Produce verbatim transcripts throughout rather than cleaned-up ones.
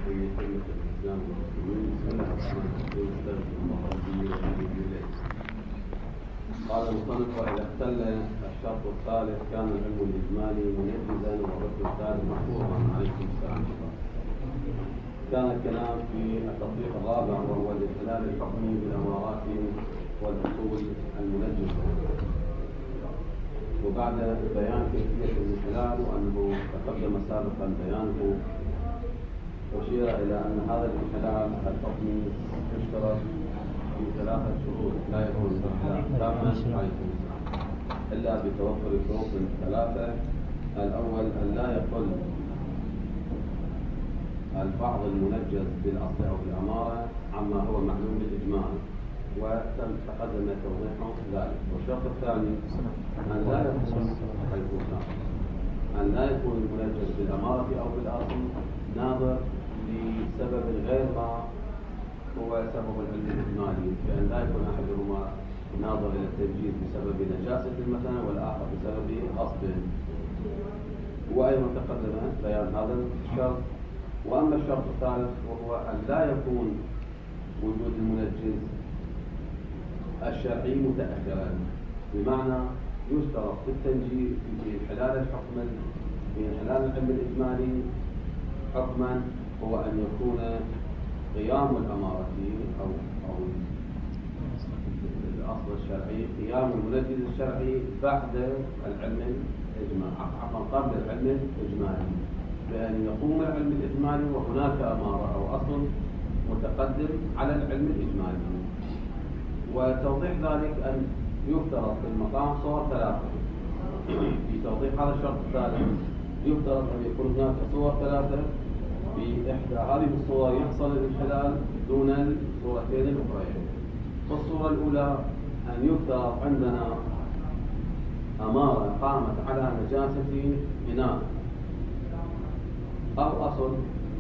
في خدمة الإسلام والمسلمين. بسم الله الرحمن الرحيم. استغفر الله ربي وأتوب إليه. قال المصنف: وإذا اختل الشرط الثالث كان العلم الإجمالي منجزا والركن الثالث محفوظا. عليكم السلام. كان الكلام في التطبيق الرابع وهو الاختلال الحكمي بالأمارات والأصول المنجزة، وبعد بيان كيفية الانحلال وأنه تقدم سابقا بيانه، أشير إلى أن هذا الانحلال الحكمي يشترط في ثلاثة شروط لا يكون انحلال تاما إلا بتوفر شروط ثلاثة. الأول أن لا يقل البعض المنجز بالأصل أو بالأمارة عما هو معلوم بالإجمال، وتم تقدم توضيحه ذلك. والشرط الثاني أن لا يكون أن لا يكون المنجز بالأمارة أو بالأصل ناظر لسبب غير ما هو سبب العلم الإجمالي، بأن لا يكون أحدهما ناظر إلى التنجيز بسبب نجاسة مثلا والآخر بسبب أصل، وأيضا تقدم بيان هذا الشرط. وأما الشرط الثالث وهو أن لا يكون وجود المنجز الشرعي متأخرا، بمعنى يشترط في التنجيز في انحلال الحكم في انحلال العلم الإجمالي حكما هو أن يكون قيام الأمارة أو أو الأصل الشرعي قيام المنجز الشرعي بعد العلم الإجمالي، عفوا قبل العلم الإجمالي، بأن يقوم العلم الإجمالي وهناك أمارة أو أصل متقدم على العلم الإجمالي. وتوضيح ذلك أن يفترض في المقام صور ثلاثة. في توضيح هذا الشرط الثالث يفترض أن يكون هناك صور ثلاثة، في إحدى هذه الصور يحصل الانحلال دون الصورتين الأخرين. فالصورة الأولى أن يفترض عندنا أمارة قامت على نجاسة إناء أو أصل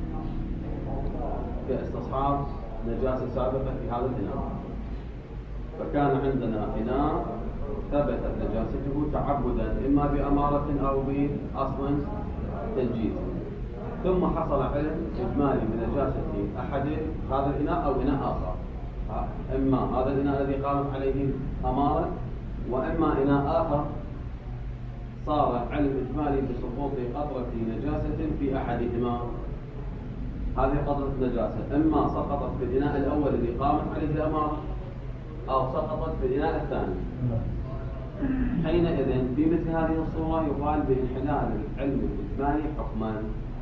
كاستصحاب نجاسة سابقة في هذا الإناء، فكان عندنا إناء ثبتت نجاسته تعبدا إما بأمارة أو بأصل تنجيز، ثم حصل علم إجمالي بنجاسة أحد هذا الإناء أو إناء آخر، إما هذا الإناء الذي قامت عليه أمارة وإما إناء آخر صار علم إجمالي بسقوط قطرة نجاسة في أحدهما. هذه قطرة نجاسة إما سقطت في الإناء الأول الذي قامت عليه الأمارة أو سقطت في الإناء الثاني. حينئذ في مثل هذه الصورة يقال بانحلال العلم الإجمالي حكما،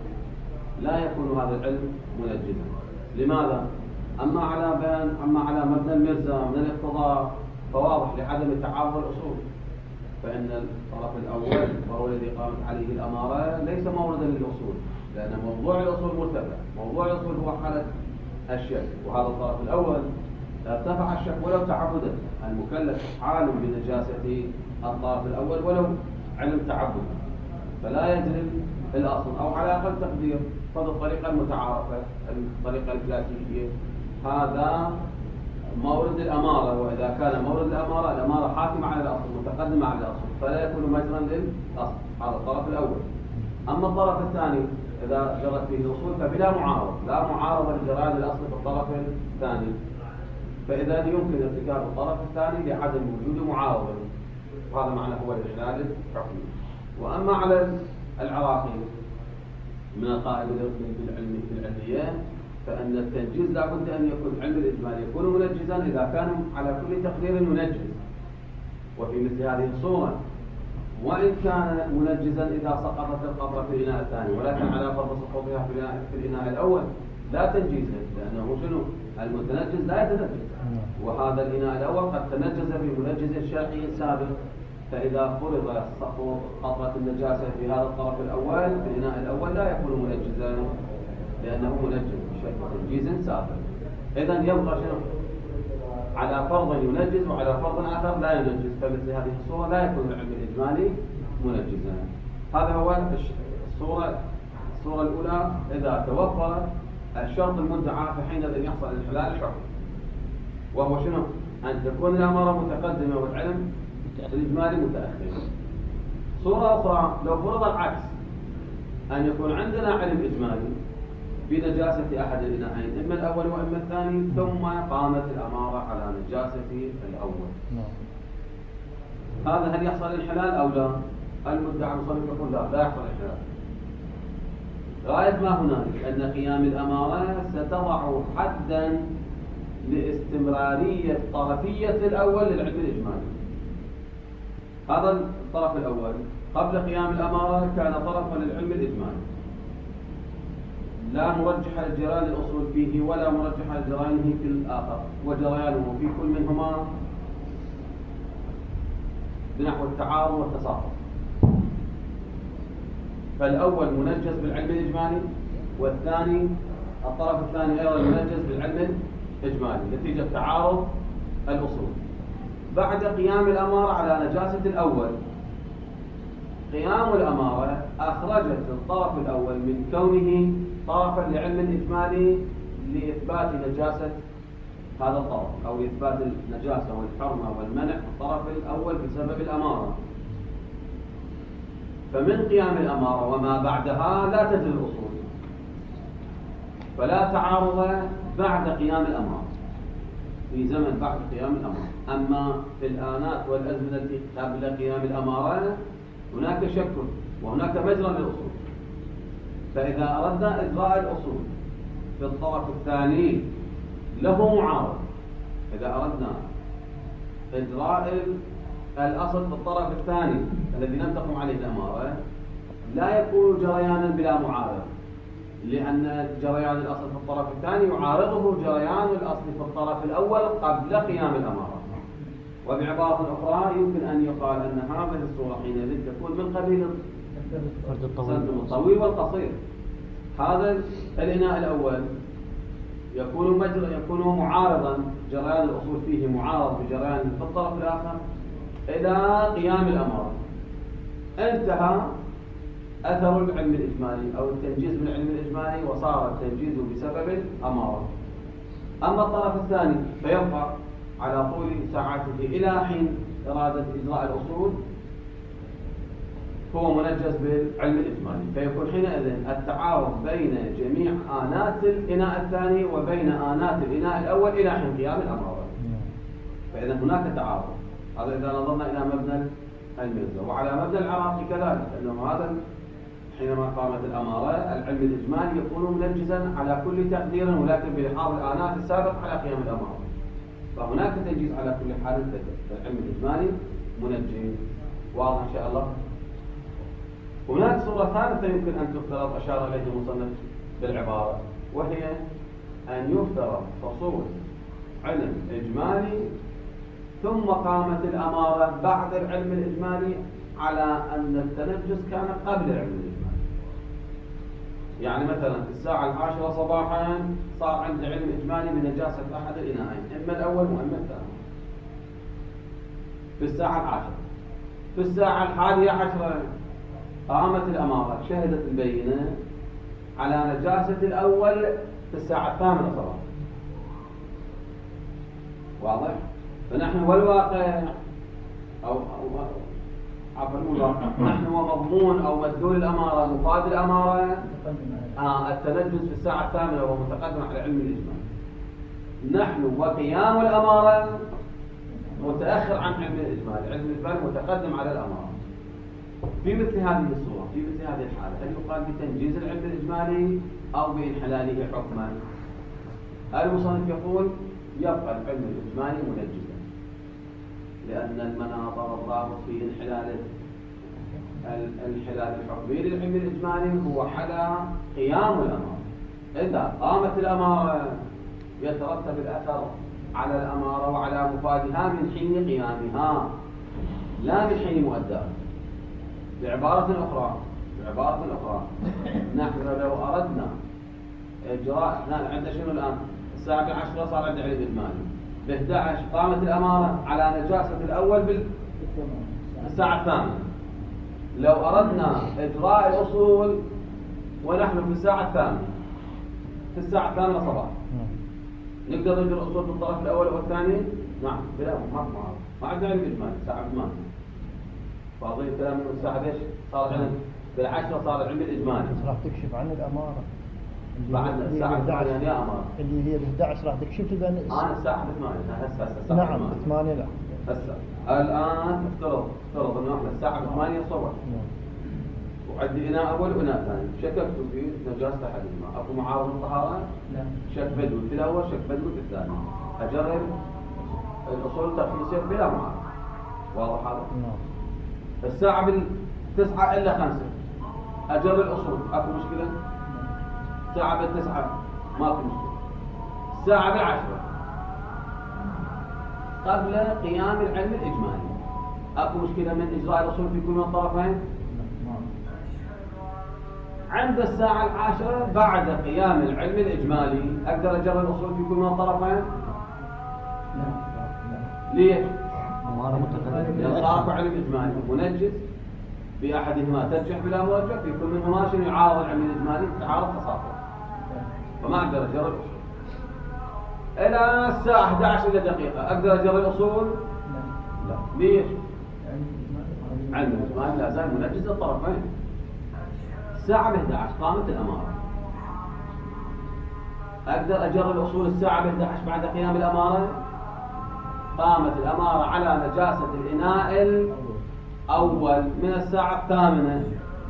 لا يكون هذا العلم منجزا. لماذا؟ أما على بيان أما على مبنى المرزا من الاقتضاء فواضح لعدم تعارض الأصول، فإن الطرف الأول وهو الذي قامت عليه الأمارة ليس موردا للأصول، لأن موضوع الأصول مرتفع. موضوع الأصول هو حالة الشك، وهذا الطرف الأول ارتفع الشك ولو تعبدا. المكلف عالم بنجاسة الطرف الأول ولو علم تعبدا، فلا يجري الأصل، أو على أقل تقدير فضل الطريقة المتعارفة الطريقة الكلاسيكية هذا مورد الأمارة، وإذا كان مورد الأمارة الأمارة حاكمة على الأصل متقدمة على الأصل فلا يكون مجرا للأصل. هذا الطرف الأول. أما الطرف الثاني إذا جرت فيه الأصول فبلا معارضة، لا معارضة لجريان الأصل في الطرف الثاني، فإذا يمكن ارتكاب الطرف الثاني لعدم وجود معارضة، وهذا معنى هو الإحلال الحكمي. وأما على العراقي من القائل بالعلم بالعلمية فإن التنجيز لا بد أن يكون علم الإجمالي يكون منجزا إذا كان على كل تقدير منجز، وفي مثل هذه الصورة وإن كان منجزا إذا سقطت القطرة في الإناء الثاني، ولكن على فرض سقوطها في الإناء الأول لا تنجيز، لأنه شنو؟ المتنجز لا يتنجز، وهذا الإناء الأول قد تنجز بمنجز شرعي سابق، فإذا فرض سقوط قطرة النجاسة في هذا الطرف الأول في الإناء الأول لا يكون منجزا لأنه منجز تنجيز سابق. إذن يبقى شنو؟ على فرض ينجز وعلى فرض آخر لا ينجز، فمثل هذه الصورة لا يكون العلم الإجمالي منجزا. هذا هو الصورة الصورة الأولى. إذا توفر الشرط المدعى فحينئذ يحصل انحلال الحكم، وهو شنو؟ أن تكون الأمارة متقدمة والعلم الإجمالي متأخر. صورة أخرى لو فرض العكس، أن يكون عندنا علم إجمالي بنجاسة أحد الإناءين، إما الأول وإما الثاني، ثم قامت الأمارة على نجاسة الأول. هذا هل يحصل انحلال أو لا؟ المدعي المصنف يقول لا، لا يحصل انحلال. غاية ما هنالك أن قيام الأمارة ستضع حدا لاستمرارية طرفية الأول للعلم الإجمالي. هذا الطرف الأول قبل قيام الأمارة كان طرفا للعلم الإجمالي، لا مرجح لجريان الأصول فيه ولا مرجح لجريانه في الآخر، وجريانه في كل منهما بنحو التعارض والتصافق. فالأول منجز بالعلم الإجمالي، والثاني الطرف الثاني أيضا منجز بالعلم الإجمالي نتيجة تعارض الأصول. بعد قيام الأمارة على نجاسة الأول، قيام الأمارة أخرجت الطرف الأول من كونه طرفا لعلم الإجمالي لإثبات نجاسة هذا الطرف، أو لإثبات النجاسة والحرمة والمنع في الطرف الأول بسبب الأمارة. فمن قيام الأمارة وما بعدها لا تجري الأصول، فلا تعارض بعد قيام الأمارة في زمن بعد قيام الأمارة. أما في الآنات والأزمنة التي قبل قيام الأمارة هناك شك وهناك مجرى للأصول. فإذا أردنا إجراء الأصول في الطرف الثاني له معارض، إذا أردنا إجراء الأصل في الطرف الثاني الذي لم تقم عليه الأمارة لا يكون جريانا بلا معارض، لأن جريان الأصل في الطرف الثاني يعارضه جريان الأصل في الطرف الأول قبل قيام الأمارة. وبعبارة أخرى يمكن أن يقال أن هذه الصورة حينئذ تكون من قبيل السرد الطويل والقصير. هذا الإناء الأول يكون مجرى يكون معارضا، جريان الأصول فيه معارض بجريان في الطرف الآخر إلى قيام الأمارة. انتهى أثر العلم الإجمالي أو التنجيز من العلم الإجمالي وصار التنجيز بسبب الأمارة. أما الطرف الثاني فيبقى على طول ساعته إلى حين إرادة إجراء الأصول هو منجز بالعلم الإجمالي، فيكون حينئذ التعارض بين جميع آنات الإناء الثاني وبين آنات الإناء الأول إلى حين قيام الأمارة. فإذا هناك تعارض. هذا إذا نظرنا إلى مبنى المرزا. وعلى مبنى العراقي كذلك، أنه هذا حينما قامت الأمارة العلم الإجمالي يكون منجزا على كل تقدير، ولكن بلحاظ الآنات السابقة على قيام الأمارة. فهناك تنجيز على كل حال، العلم الإجمالي منجز. واضح إن شاء الله. هناك صورة ثالثة يمكن أن تفترض أشار إليه المصنف بالعبارة، وهي أن يفترض حصول علم إجمالي ثم قامت الأمارة بعد العلم الإجمالي على أن التنجس كان قبل العلم الإجمالي. يعني مثلا في الساعة العاشرة صباحا صار عند علم إجمالي بنجاسة أحد الإناءين، إما الأول وإما الثاني في الساعة العاشرة. في الساعة الحادية عشرة قامت الأمارة، شهدت البينة على نجاسة الأول في الساعة الثامنة صباحا. واضح؟ فنحن والواقع أو, أو عفوا الواقع نحن ومضمون أو مدلول الأمارة مفاد الأمارة آه التنجس في الساعة الثامنة وهو متقدم على علم الإجمال. نحن وقيام الأمارة متأخر عن علم الإجمال، علم الإجمال متقدم على الأمارة. في مثل هذه الصورة، في مثل هذه الحالة، هل يقال بتنجيز العلم الإجمالي أو بإنحلاله حكما؟ المصنف يقول يبقى العلم الإجمالي منجزا، لأن المناط الضابط في انحلال الانحلال الحكمي للعلم الإجمالي هو حلا قيام الأمارة. إذا قامت الأمارة يترتب الأثر على الأمارة وعلى مفادها من حين قيامها لا من حين مؤداها. بعبارة أخرى بعبارة أخرى نحن لو أردنا إجراء، احنا عندنا شنو الآن؟ الساعة عشرة صار عندنا علم إجمالي، ب إحدى عشر قامت الأمارة على نجاسة الأول بالساعة الثامنة. لو أردنا إجراء الأصول ونحن في الساعة الثامنة في الساعة الثامنة صباحا نقدر نجري الأصول في الطرف الأول والثاني؟ نعم، بلا ما ما ما عندنا علم إجمالي الساعة ثمانية. فاضي الكلام من الساعة ايش؟ صار عندنا بالعشرة صار العلم الإجمالي. راح تكشف عن الأمارة. بعد الساعة ثمانية يا أمارة اللي هي ب أحد عشر راح تكشف تبان. أنا الساعة ثمانية هسه هسه الساعة نعم ثمانية لا هسه الآن افترض افترض إنه إحنا الساعة ثمانية الصبح وعندي إناء أول وإناء ثاني شككت فيه نجاسة أحدهما أكو معارض الطهارة؟ لا شك بدوي في الأول شك بدوي في الثاني أجرب الأصول ترخيصية بلا معارض واضح هذا؟ نعم الساعة بالتسعة إلا خمسة أجرب الأصول أكو مشكلة؟ الساعة بالتسعة ما في مشكلة الساعة بالعشرة قبل قيام العلم الإجمالي أكو مشكلة من إجراء الأصول في كل من الطرفين؟ عند الساعة العاشرة بعد قيام العلم الإجمالي أقدر أجرب الأصول في كل من الطرفين؟ ليش؟ لأن صار علم إجمالي منجز في أحدهما ترجح بلا مرجح في كل منهما شنو يعارض العلم الإجمالي تعارض فصاحة فما أقدر أجرب الأصول إلى الساعة أحد عشر دقيقة أقدر أجرب الأصول؟ لا ليش؟ علم الإجمالي لا زال منجز الطرفين الساعة بإحدى عشر قامت الأمارة أقدر أجرب الأصول الساعة بإحدى عشر بعد قيام الأمارة قامت الأمارة على نجاسة الإناء الأول من الساعة الثامنة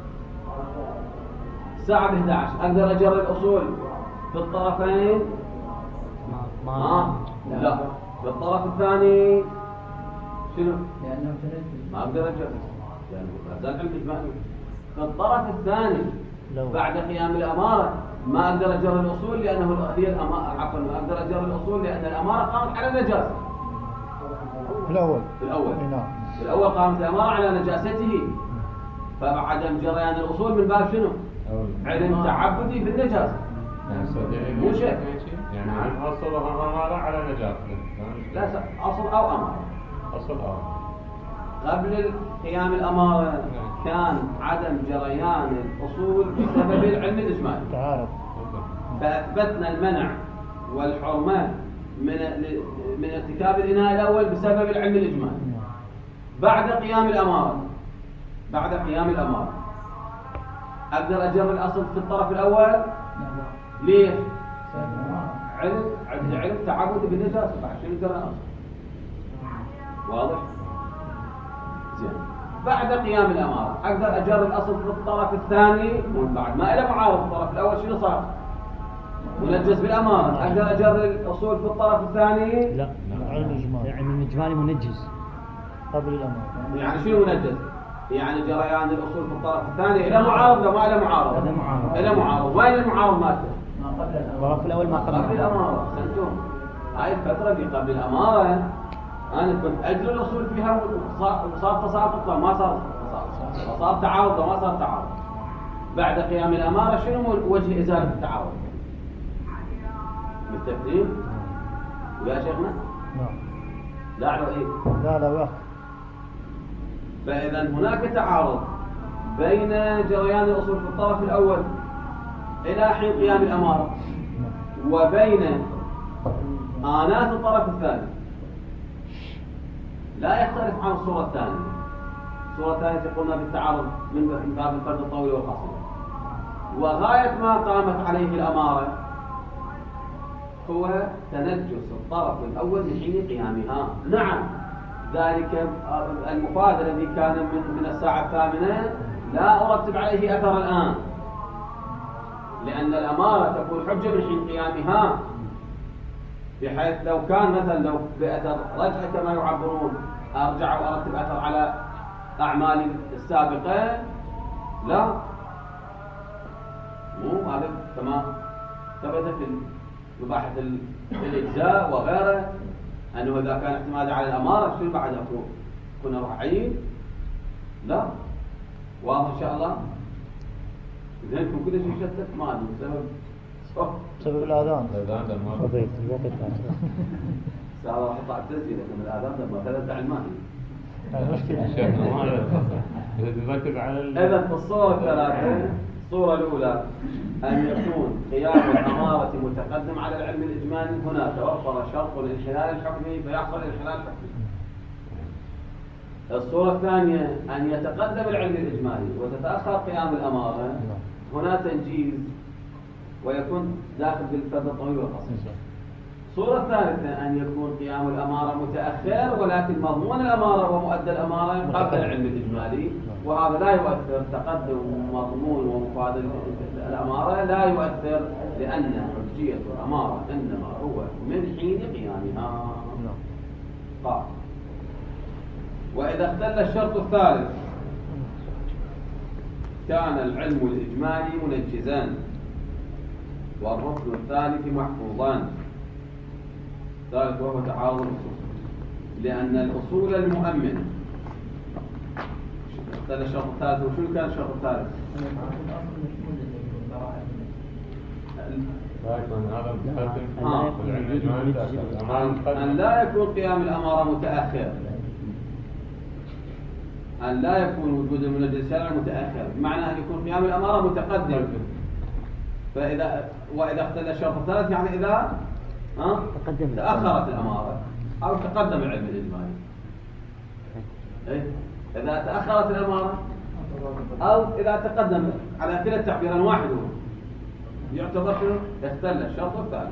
الساعة بإحدى عشر أقدر أجرب الأصول في الطرفين ما آه. لا في الطرف الثاني شنو؟ لأنه ما أقدر أجرب لأنه هذا العلم إجمالي في الطرف الثاني بعد قيام الأمارة ما أقدر أجرب الأصول لأنه هي الأمارة عفوا ما أقدر أجرب الأصول لأن الأمارة قامت على النجاسة في الأول في الأول نعم في الأول قامت الأمارة على نجاسته فعدم جريان الأصول من باب شنو؟ علم تعبدي بالنجاسة مو شك يعني أصل أمارة على نجاسة لا أصل أو أمارة أصل أو قبل قيام الأمارة كان عدم جريان الأصول بسبب العلم الإجمالي تعارض فأثبتنا المنع والحرمة من من ارتكاب الإناء الأول بسبب العلم الإجمالي بعد قيام الأمارة بعد قيام الأمارة أقدر أجر الأصل في الطرف الأول ليش؟ علم عندي علم تعبد بالنجاسة بعد شنو جرى الأصل واضح؟ زين بعد قيام الأمارة أقدر أجر الأصل في الطرف الثاني من بعد ما إلى معارض الطرف الأول شنو صار؟ منجز بالأمارة أقدر أجر الأصول في الطرف الثاني؟ لا علم إجمالي علم إجمالي منجز قبل الأمارة يعني شنو منجز؟ يعني جريان الأصول في الطرف الثاني إلى معارض ولا ما إلى معارض؟ إلى معارض إلى معارض وين المعارض مالته؟ الطرف الأول ما قبل قبل الأمارة سنتم هاي الفترة اللي قبل الأمارة أنا كنت أجري الأصول فيها وصار تساقط لا ما صار تساقط صار تعارض وما صار تعارض بعد قيام الأمارة شنو وجه إزالة التعارض؟ متفقين؟ ويا شيخنا؟ نعم لا على إيه؟ لا لا وقت فإذا هناك تعارض بين جريان الأصول في الطرف الأول إلى حين قيام الأمارة وبين آنات الطرف الثاني لا يختلف عن الصورة الثانية الصورة الثانية قلنا بالتعارض من باب الفرد الطويل والقصير وغاية ما قامت عليه الأمارة هو تنجس الطرف الأول من حين قيامها نعم ذلك المفاد الذي كان من, من الساعة الثامنة لا أرتب عليه أثر الآن لأن الأمارة تكون حجة من حين قيامها بحيث لو كان مثلا لو بأثر رجعة كما يعبرون أرجع وأرتب أثر على أعمالي السابقة لا مو هذا كما ثبت في مباحث الإجزاء وغيره أنه إذا كان اعتماد على الأمارة شو بعد أكون كنا راح عين لا واضح إن شاء الله ذهنكم كل شيء شتت ما أدري بسبب بسبب الآذان الآذان ده ما قضيت الوقت سأل راح يطلع تسجيل لكن الآذان ده ما ثلاثة علماني مشكلة شيخنا ما تركز على إذا الصورة الثلاثة الصورة الأولى أن يكون قيام الأمارة متقدم على العلم الإجمالي هنا توفر شرط الانحلال الحكمي فيحصل الانحلال الحكمي. الصورة الثانية أن يتقدم العلم الإجمالي وتتأخر قيام الأمارة هنا تنجيز ويكون داخل بالفرد الطويل والقصير. الصورة الثالثة أن يكون قيام الأمارة متأخر ولكن مضمون الأمارة ومؤدى الأمارة قبل العلم الإجمالي، وهذا لا يؤثر. تقدم مضمون ومفاد الأمارة لا يؤثر لأن حجية الأمارة إنما هو من حين قيامها. قال: وإذا اختل الشرط الثالث كان العلم الإجمالي منجزان والركن الثالث محفوظان. الثالث وهو تعارض الأصول، لأن الأصول المؤمنة. اختل الشرط الثالث، وشو كان الشرط الثالث؟ أن لا يكون قيام الأمارة متأخر، أن لا يكون وجود المنجز الشرعي متأخر، بمعنى أن يكون قيام الأمارة متقدم. فإذا وإذا اختل الشرط الثالث يعني إذا ها تأخرت الأمارة أو تقدم العلم الإجمالي. إيه؟ إذا تأخرت الأمارة أو إذا تقدم، على كلا التعبيران واحد هو يعتبر شنو؟ اختل الشرط الثالث.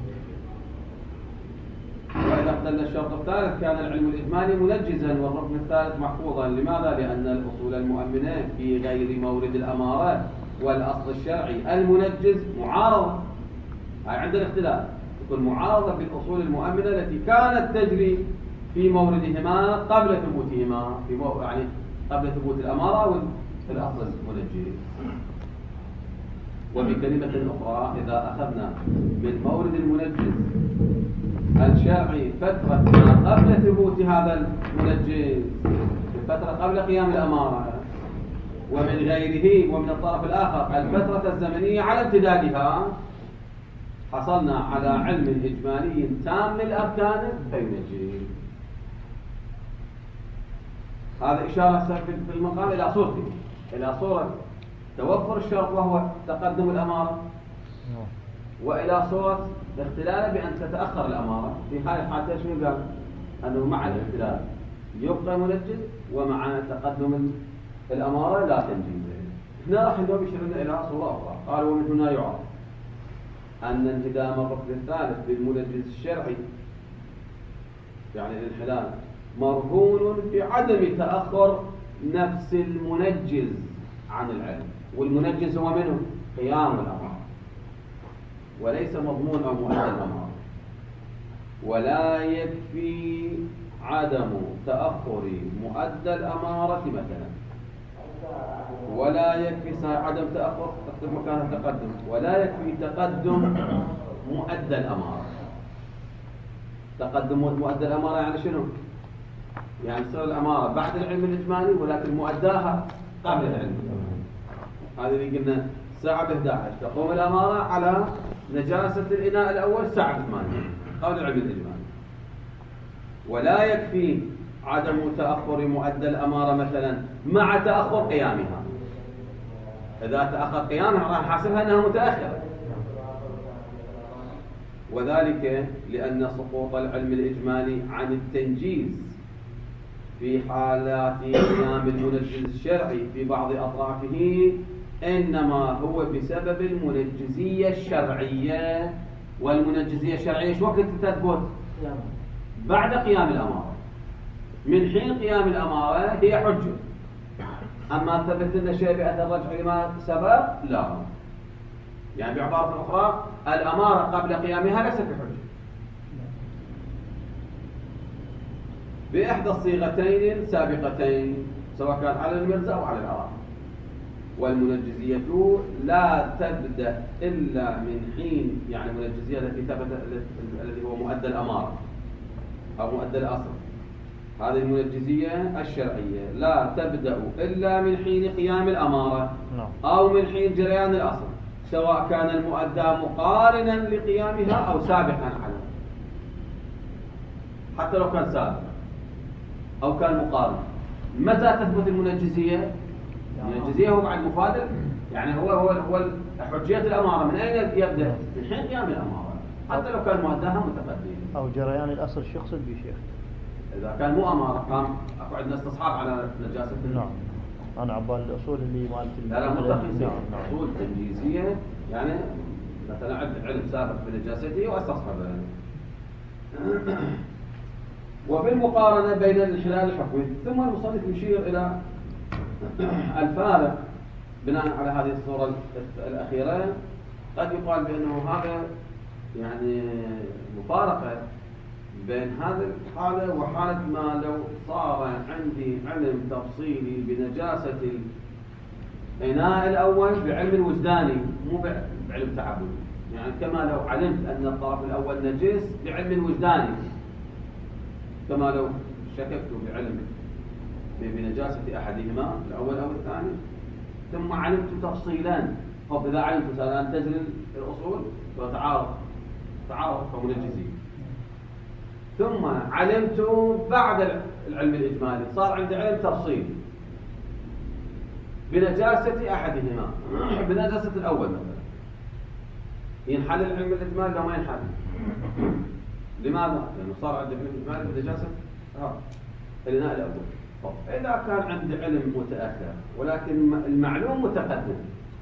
وإذا اختل الشرط الثالث كان العلم الإجمالي منجزا والركن الثالث محفوظا. لماذا؟ لأن الأصول المؤمنة في غير مورد الأمارات والأصل الشرعي المنجز معارضة. هاي عند الاختلاف تكون معارضة بالأصول المؤمنة التي كانت تجري في موردهما قبل ثبوتهما، في مو... يعني قبل ثبوت الأمارة والأصل المنجز. وبكلمة أخرى، إذا أخذنا من مورد المنجز الشرعي فترة ما قبل ثبوت هذا المنجز، الفترة قبل قيام الأمارة، ومن غيره ومن الطرف الآخر الفترة الزمنية على امتدادها، حصلنا على علم إجمالي تام الأركان فينجز. هذا إشارة في المقام إلى صورته، إلى صورة توفر الشرط وهو تقدم الأمارة، وإلى صورة الاختلال بأن تتأخر الأمارة. في هذه الحالة شنو قال؟ أنه مع الاختلال يبقى منجز ومع تقدم الأمارة لا تنجز. هنا راح اليوم يشيرنا إلى صورة أخرى. قال: ومن هنا يعرف أن انهدام الركن الثالث بالمنجز الشرعي يعني الانحلال مرهون بعدم تأخر نفس المنجز عن العلم، والمنجز هو منه قيام الأمارة وليس مضمون أو مؤدى الأمارة. ولا يكفي عدم تأخر مؤدى الأمارة مثلا، ولا يكفي عدم تأخر تكتب مكان التقدم، ولا يكفي تقدم مؤدى الأمارة. تقدم مؤدى الأمارة يعني شنو؟ يعني تصير الأمارة بعد العلم الإجمالي ولكن مؤداها قبل العلم. هذا اللي قلنا الساعة بإحدى عشر تقوم الأمارة على نجاسة الإناء الأول الساعة ثمانية قبل العلم الإجمالي. ولا يكفي عدم تأخر مؤدى الأمارة مثلا مع تأخر قيامها. إذا تأخر قيامها راح نحاسبها أنها متأخرة، وذلك لأن سقوط العلم الإجمالي عن التنجيز في حالات قيام المنجز الشرعي في بعض أطرافه إنما هو بسبب المنجزية الشرعية. والمنجزية الشرعية شو وقت تثبت؟ بعد قيام الأمارة. من حين قيام الأمارة هي حجة. أما ثبت لنا شيء بأثر الرجع لما سبق لا. يعني بعبارة أخرى الأمارة قبل قيامها ليست بحجة. بإحدى الصيغتين السابقتين سواء كان على المرزا أو على العراق. والمنجزية لا تبدأ إلا من حين، يعني المنجزية التي ثبت الذي هو مؤدى الأمارة أو مؤدى الأصل، هذه المنجزية الشرعية لا تبدأ إلا من حين قيام الأمارة أو من حين جريان الأصل، سواء كان المؤدى مقارنا لقيامها أو سابقا عنه. حتى لو كان سابق أو كان مقارن. متى تثبت المنجزية؟ المنجزية هو بعد مفادر، يعني هو هو هو حجية الأمارة من أين يبدأ؟ من حين قيام الأمارة، حتى لو كان مؤداها متقدم أو جريان الأصل شخص بشيخ. إذا كان مو أمارة كان أكو عندنا استصحاب على نجاسة. نعم. أنا عبال الأصول اللي مالت لا لا متخصصة. أصول تنجيزية يعني مثلا عندي علم سابق بنجاسته واستصحبه يعني. وبالمقارنة بين الانحلال الحكمي. ثم المصنف يشير إلى الفارق بناء على هذه الصورة الأخيرة. قد يقال بأنه هذا يعني مفارقة بين هذه الحالة وحالة ما لو صار عندي علم تفصيلي بنجاسة الإناء الأول بعلم وجداني مو بعلم تعبدي. يعني كما لو علمت أن الطرف الأول نجس بعلم وجداني، كما لو شككت بعلم بنجاسة أحدهما الأول أو الثاني ثم علمت تفصيلا. طب إذا علمت الآن تجري الأصول وتعارض تعارض فمنجزين. ثم علمت بعد العلم الإجمالي صار عندي علم تفصيلي بنجاسة أحدهما بنجاسة الأول مثلا، ينحل العلم الإجمالي لو ما ينحل. لماذا؟ لأنه صار عندي علم إجمالي بنجاسة الإناء الأول. طب إذا كان عندي علم متأخر ولكن المعلوم متقدم،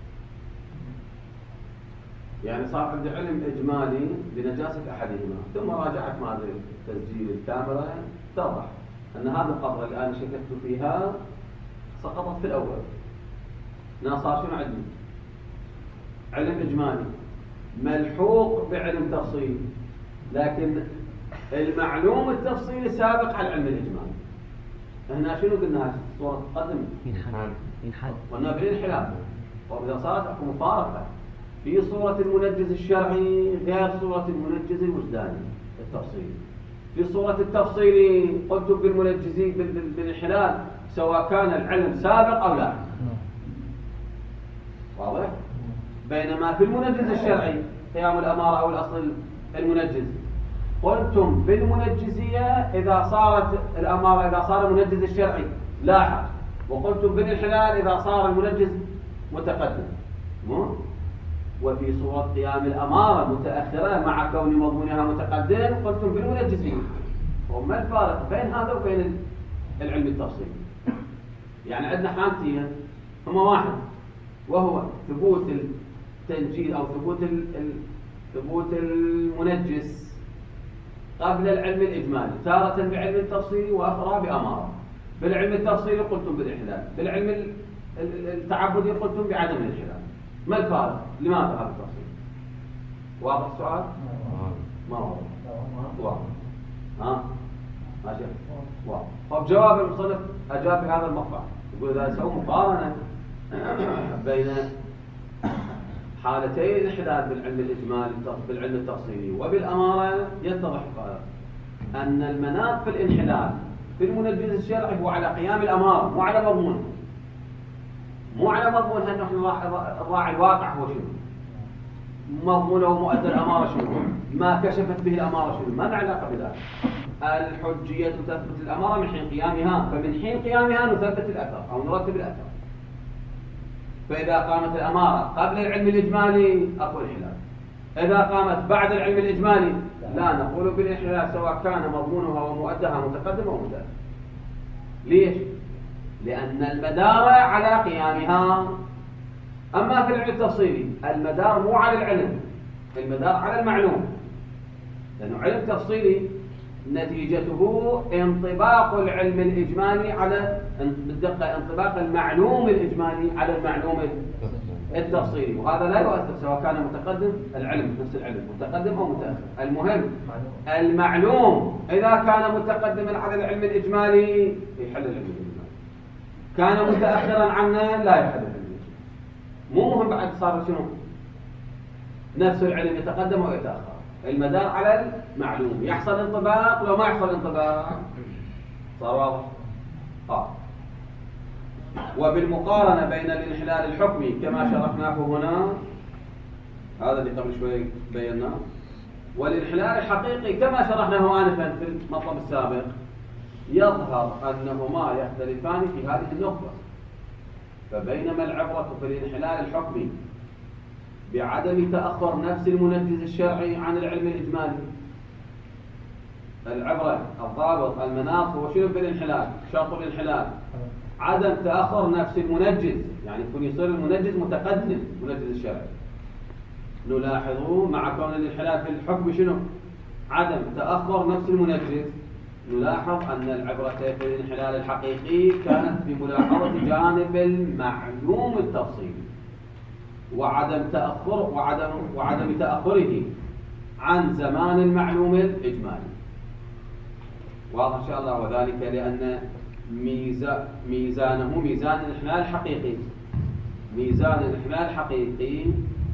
يعني صار عندي علم إجمالي بنجاسة أحدهما ثم راجعت مع تسجيل الكاميرا اتضح أن هذه القطرة اللي أنا شككت فيها سقطت في الأول. أنا صار شنو عندي؟ علم إجمالي ملحوق بعلم تفصيلي، لكن المعلوم التفصيلي سابق على العلم الإجمالي. هنا شنو قلنا؟ الصورة تقدم ينحل ينحل قلنا بالانحلال. وإذا صارت أكو مفارقة في صورة المنجز الشرعي غير صورة المنجز الوجداني التفصيلي. في صورة التفصيلي قلت بالمنجزي بالانحلال سواء كان العلم سابق أو لا، واضح؟ بينما في المنجز الشرعي قيام الأمارة أو الأصل المنجز قلتم بالمنجزية إذا صارت الأمارة إذا صار المنجز الشرعي لاحق، وقلتم بالانحلال إذا صار المنجز متقدم. مو؟ وفي صورة قيام الأمارة متأخرة مع كون مضمونها متقدم قلتم بالمنجزين. وما الفارق بين هذا وبين العلم التفصيلي؟ يعني عندنا حالتين هما واحد، وهو ثبوت التنجيز أو ثبوت ثبوت المنجس قبل العلم الإجمالي، تارة بعلم التفصيلي وأخرى بأمارة. بالعلم التفصيلي قلتم بالإحلال، بالعلم التعبدي قلتم بعدم الإحلال. ما الفارق؟ لماذا هذا التفصيل؟ واضح السؤال؟ ما واضح. واضح. ها؟ ماشي. واضح. طب جواب المصنف أجاب بهذا المقطع، يقول إذا سووا مقارنة بين حالتي الانحلال بالعلم الإجمالي بالعلم التفصيلي وبالأمارة يتضح أن المناط في الانحلال في المنجز الشرعي هو على قيام الأمارة مو على مضمونها. مو على مضمونها أنه الراعي الواقع هو شنو؟ مضمونه ومؤدى الأمارة شنو؟ ما كشفت به الأمارة شنو؟ ما له علاقة بذلك. الحجية تثبت الأمارة من حين قيامها، فمن حين قيامها نثبت الأثر أو نرتب الأثر. فإذا قامت الأمارة قبل العلم الإجمالي أقول انحلال، إذا قامت بعد العلم الإجمالي لا نقول بالانحلال سواء كان مضمونها ومؤدها متقدم أو متأخر. ليش؟ لأن المدار على قيامها. أما في العلم التفصيلي المدار مو على العلم، المدار على المعلوم، لأنه علم تفصيلي نتيجته انطباق العلم الإجمالي على بالدقة انطباق المعلوم الإجمالي على المعلوم التفصيلي، وهذا لا يؤثر سواء كان متقدم العلم نفس العلم متقدم أو متأخر. المهم المعلوم إذا كان متقدما على العلم الإجمالي يحل العلم الإجمالي، كان متأخرا عنه لا يحل العلم الإجمالي. مو مهم بعد صار شنو نفس العلم يتقدم أو يتأخر، المدار على المعلوم. يحصل انطباق لو ما يحصل انطباق صار واضح. آه. وبالمقارنة بين الانحلال الحكمي كما شرحناه هنا، هذا اللي قبل شوي بيناه، والانحلال الحقيقي كما شرحناه آنفا في المطلب السابق، يظهر أنهما يختلفان في هذه النقطة. فبينما العبرة في الانحلال الحكمي بعدم تأخر نفس المنجز الشرعي عن العلم الإجمالي، العبرة الضابط المناط هو شنو بالانحلال؟ شرط الانحلال عدم تأخر نفس المنجز، يعني يكون يصير المنجز متقدم المنجز الشرعي نلاحظ مع كون الانحلال في الحكم شنو؟ عدم تأخر نفس المنجز. نلاحظ أن العبرة في الانحلال الحقيقي كانت بملاحظة جانب المعلوم التفصيلي وعدم تأخر وعدم وعدم تأخره عن زمان المعلوم الإجمالي. واضح إن شاء الله. وذلك لأن ميزان ميزانه ميزان الانحلال الحقيقي. ميزان الانحلال الحقيقي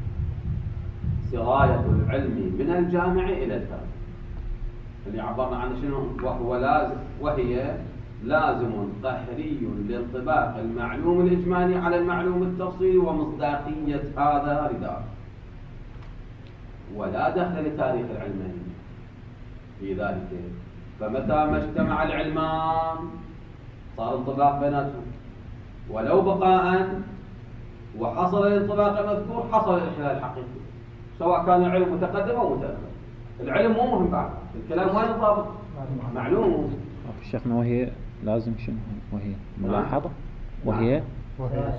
سراية العلم من الجامع إلى الفرد، اللي عبرنا عنه شنو؟ وهو لازم وهي لازم قهري لانطباق المعلوم الإجمالي على المعلوم التفصيلي ومصداقية هذا لذاك، ولا دخل لتاريخ العلمين في ذلك. فمتى ما اجتمع العلمان صار انطباق بيناتهم ولو بقاء، وحصل الانطباق المذكور حصل الانحلال الحقيقي، سواء كان العلم متقدم أو متأخر. العلم مو مهم بعد، الكلام وين الضابط؟ معلوم. شيخنا وهي لازم شنو؟ وهي ملاحظة وهي وهي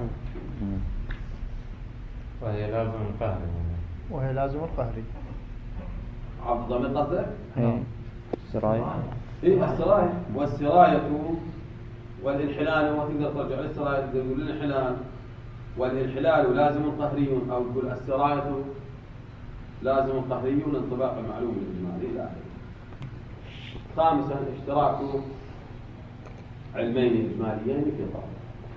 وهي لازم القهري. وهي لازم القهري. عبد ضمن قصدك؟ ايه السراية. ايه السراية. والسراية والانحلال، وتقدر ترجع للسراية تقول الانحلال والانحلال لازم قهري، أو تقول السراية لازم قهري لانطباق المعلوم الإجمالي إلى آخره. خامسا اشتراك علمين إجماليين في طرف.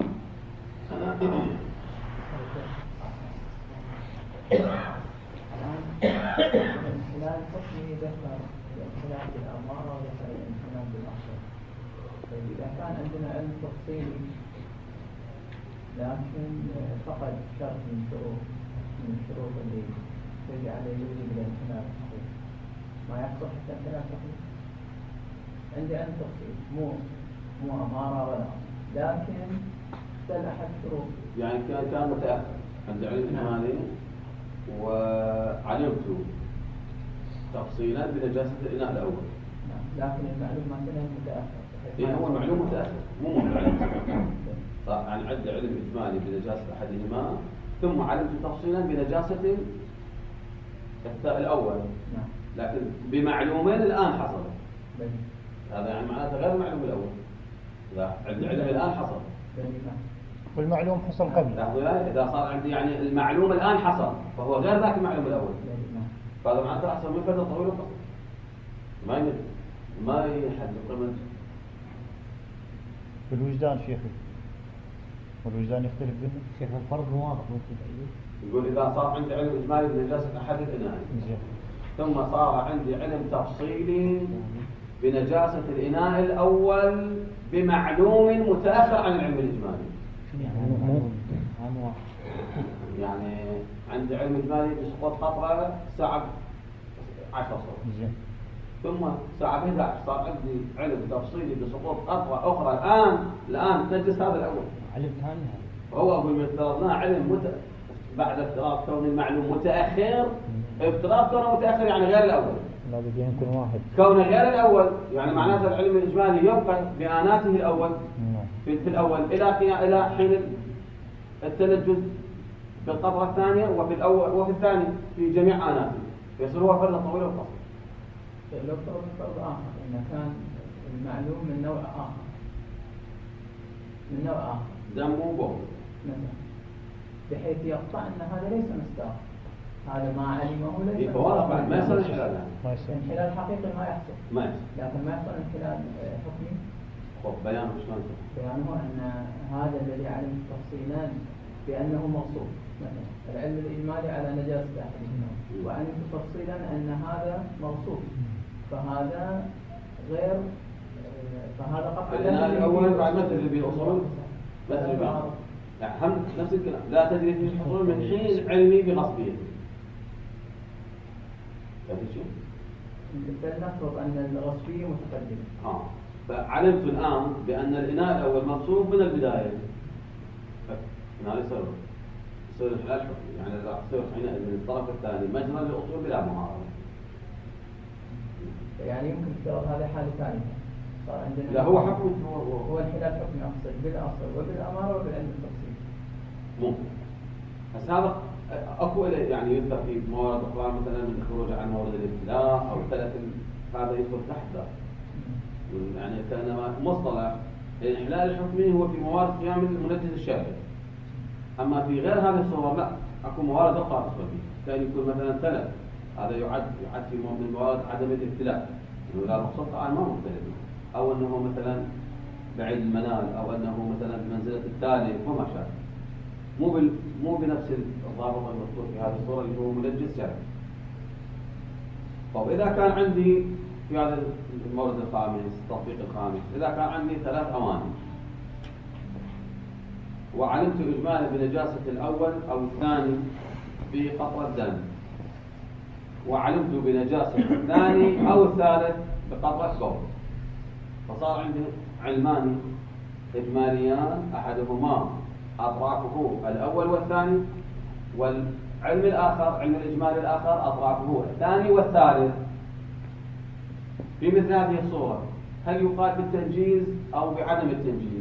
الانحلال الحكمي ذكر الانحلال بالأمارة وذكر الانحلال بالأصل. طيب إذا كان عندنا علم تفصيلي لكن فقد شرط من شروط من الشروط اللي تجي عليه يوجد الانحلال الحقيقي، ما يحصل حتى انحلال حقيقي. عندي علم تفصيل مو مو أمارة ولا، لكن اختل أحد شروط. يعني كان كان متأخر عند علم إجمالي وعلمت تفصيلا بنجاسة الإناء الأول. نعم. لكن المعلوم مثلا متأخر. إيه هو المعلوم متأخر مو مهم. صح، يعني عندي علم إجمالي بنجاسة أحدهما ثم علمت تفصيلا بنجاسة الأول. نعم. لكن بمعلومين الآن حصل. بلي. هذا يعني معناته غير المعلوم الأول. إذا عندي علم الآن حصل. بلي. نعم. والمعلوم حصل قبل. إذا صار عندي يعني المعلوم الآن حصل فهو غير ذاك المعلوم الأول. بلي. نعم. فهذا معناته أحسن من فترة طويلة وقصيرة. ما يمد ما يحدد قيمة. بالوجدان شيخي، والوجدان يختلف بينه. شيخ الفرق واضح ممكن يقول إذا صار عندي علم إجمالي بنجاسة أحد الإناء ثم صار عندي علم تفصيلي بنجاسة الإناء الأول بمعلوم متأخر عن العلم الإجمالي. يعني عندي علم إجمالي بسقوط قطرة ساعة عشر صوت، ثم ساعة إحدى عشر صار عندي علم تفصيلي بسقوط قطرة أخرى الآن الآن تجلس هذا الأول. علم ثاني هذا. فهو أقول من افترضناه علم مت... بعد افتراض كون المعلوم متأخر، افتراض كونه متأخر يعني غير الأول. لا بدي يمكن واحد. كونه غير الأول يعني معناته العلم الإجمالي يبقى بآناته الأول في, في الأول إلى قيا... إلى حين التنجز بالقطرة الثانية، وفي الأول وفي الثاني في جميع آناته، يصير هو فرد طويل وقصير. لو فرض فرض آخر إن كان المعلوم من نوع آخر من نوع آخر دم وبول مثلا، بحيث يقطع أن هذا ليس مصداق، هذا ما علمه ليس. إيه فواضح بعد ما يصير انحلال. ما يصير. انحلال حقيقي ما يحصل. ما يصير. لكن ما يحصل انحلال حكمي. خب بيان شلون يصير؟ بيانه أن هذا الذي علم تفصيلا بأنه موصوف، مثلا العلم الإجمالي على نجاسة أحدهما، وعلم تفصيلا أن هذا موصوف، فهذا غير فهذا قطع. الإناء الأول بعد ما تجري به الأصول ما تجري به يعني هم نفس الكلام، لا تجري فيه الحصول من حين علمي بغصبية. فهمت شو؟ فلنفرض أن الغصبية متقدمة. آه. فعلمت الآن بأن الإناء الأول مغصوب من البداية. هنا يصير يصير الحلال حكمي، يعني إذا يصير حينئذ من الطرف الثاني مجرى للأصول بلا معارضة. يعني يمكن افتراض هذه حالة ثانية. صار عندنا لا هو حكم هو هو, هو الحلال حكمي أقصد بالأصل وبالأمارة وبالعلم التفصيل. ممكن. بس هذا اكو يعني يذكر في موارد اخرى مثلا من الخروج عن مورد الابتلاء او تلف، هذا يدخل تحت ذلك. يعني كانما مصطلح الإحلال الحكمي هو في موارد قيام المنجز الشرعي. أما في غير هذه الصور لا، أكو موارد أخرى تدخل فيه، كان يكون مثلا تلف، هذا يعد يعد في من موارد عدم الابتلاء، إنه لا رخصة طبعا ما مختلف، أو أنه مثلا بعيد المنال، أو أنه مثلا بمنزلة التالف وما شابه. مو بال مو بنفس الضابط المذكور في هذه الصورة اللي هو منجز شرعي. طب إذا كان عندي في هذا المورد الخامس، التطبيق الخامس، إذا كان عندي ثلاث أواني وعلمت إجمالا بنجاسة الأول أو الثاني بقطرة دم، وعلمت بنجاسة الثاني أو الثالث بقطرة بول، فصار عندي علمان إجماليان أحدهما أطرافه الأول والثاني، والعلم الآخر علم الإجمال الآخر أطرافه الثاني والثالث. في مثل هذه الصورة هل يقال بالتنجيز أو بعدم التنجيز؟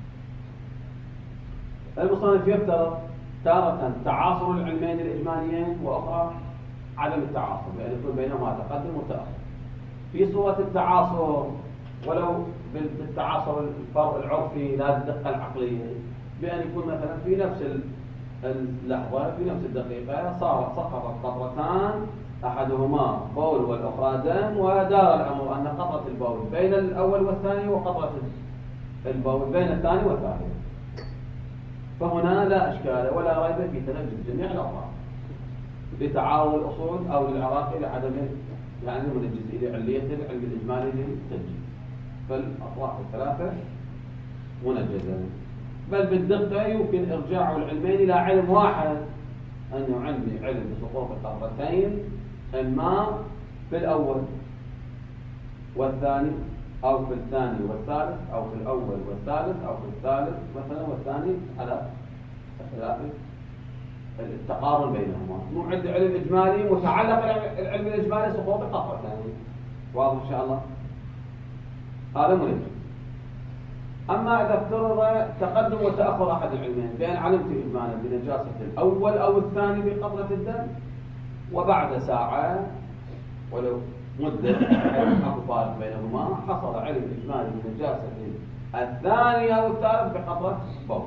المصنف يفترض تارة تعاصر العلمين الإجماليين وأخرى عدم التعاصر، لأن يكون بينهما تقدم وتأخر. في صورة التعاصر ولو بالتعاصر الفرع العرفي لا الدقة العقلية، بأن يكون مثلا في نفس اللحظة في نفس الدقيقة صارت سقطت قطرتان أحدهما بول والأخرى دم، ودار الأمر أن قطرة البول بين الأول والثاني وقطرة البول بين الثاني والثالث، فهنا لا إشكال ولا ريب في تنجس جميع الأطراف لتعارض الأصول أو للعراقي لعدم يعني منجز لعلية العلم الإجمالي للتنجيز، فالأطراف الثلاثة منجزة. بل بالدقة يمكن إرجاع العلمين إلى علم واحد، أنه عندي علم بسقوط القطرتين إما في الأول والثاني أو في الثاني والثالث أو في الأول والثالث أو في الثالث مثلا والثاني على اختلاف التقارن بينهما. مو عندي علم إجمالي متعلق العلم الإجمالي سقوط القطرتين، واضح إن شاء الله؟ هذا منجز. أما إذا افترض تقدم وتأخر أحد العلمين بأن علمت إجمالا بنجاسة الأول أو الثاني بقطرة الدم، وبعد ساعة ولو مدة أكو فارق بينهما حصل علم إجمالي بنجاسة الثاني أو الثالث بقطرة بول،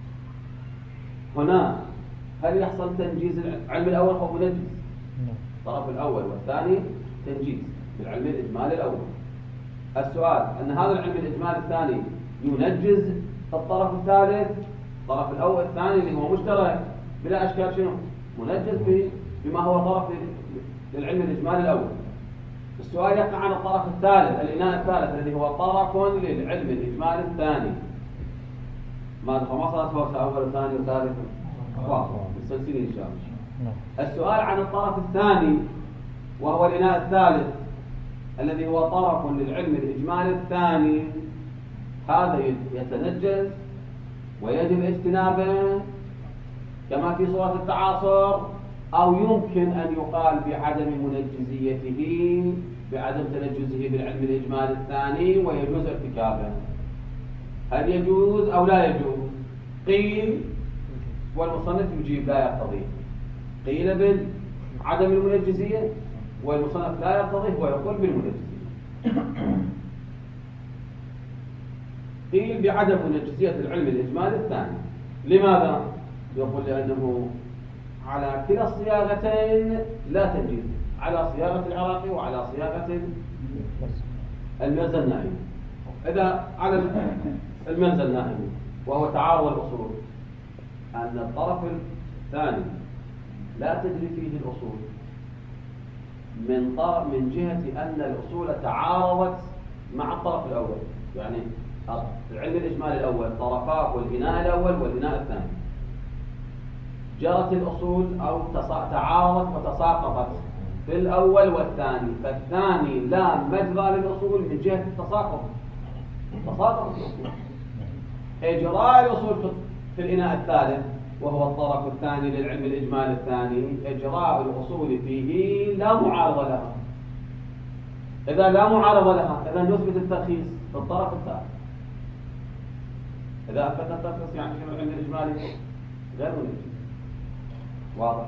هنا هل يحصل تنجيز العلم الأول أو منجز؟ الطرف الأول والثاني تنجيز بالعلم الإجمالي الأول. السؤال أن هذا العلم الإجمالي الثاني ينجز الطرف الثالث، الطرف الأول الثاني اللي هو مشترك بلا أشكال شنو؟ منجز بما هو طرف للعلم الإجمالي الأول. السؤال يقع عن الطرف الثالث، الإناء الثالث الذي هو طرف للعلم الإجمالي الثاني. ماذا فما صارت فرصة أول وثاني وثالث؟ واضح مستلسلين إن شاء الله. السؤال عن الطرف الثاني وهو الإناء الثالث الذي هو طرف للعلم الإجمالي الثاني، هذا يتنجز ويجب اجتنابه كما في صورة التعاصر، أو يمكن أن يقال بعدم منجزيته بعدم تنجزه بالعلم الإجمالي الثاني ويجوز ارتكابه. هل يجوز أو لا يجوز؟ قيل والمصنف يجيب لا يقتضيه، قيل بعدم المنجزية والمصنف لا يقتضيه ويقول بالمنجزية. قيل بعدم منجزية العلم الإجمالي الثاني. لماذا؟ يقول لأنه على كلا الصياغتين لا تنجيز، على صياغة العراقي وعلى صياغة المرزا النائمي. إذا على المرزا النائمي وهو تعارض الأصول، أن الطرف الثاني لا تجري فيه الأصول من طرف من جهة أن الأصول تعارضت مع الطرف الأول، يعني العلم الإجمالي الأول طرفاه الإناء الأول والإناء الثاني، جرت الأصول أو تعارضت وتساقطت في الأول والثاني، فالثاني لا مجرى للأصول من جهة التساقط، تساقط الأصول. إجراء الأصول في الإناء الثالث وهو الطرف الثاني للعلم الإجمالي الثاني، إجراء الأصول فيه لا معارضة لها. إذا لا معارضة لها إذا نثبت الترخيص في الطرف الثالث. إذا أثبت الترخيص يعني شنو العلم الإجمالي غير منجز. واضح؟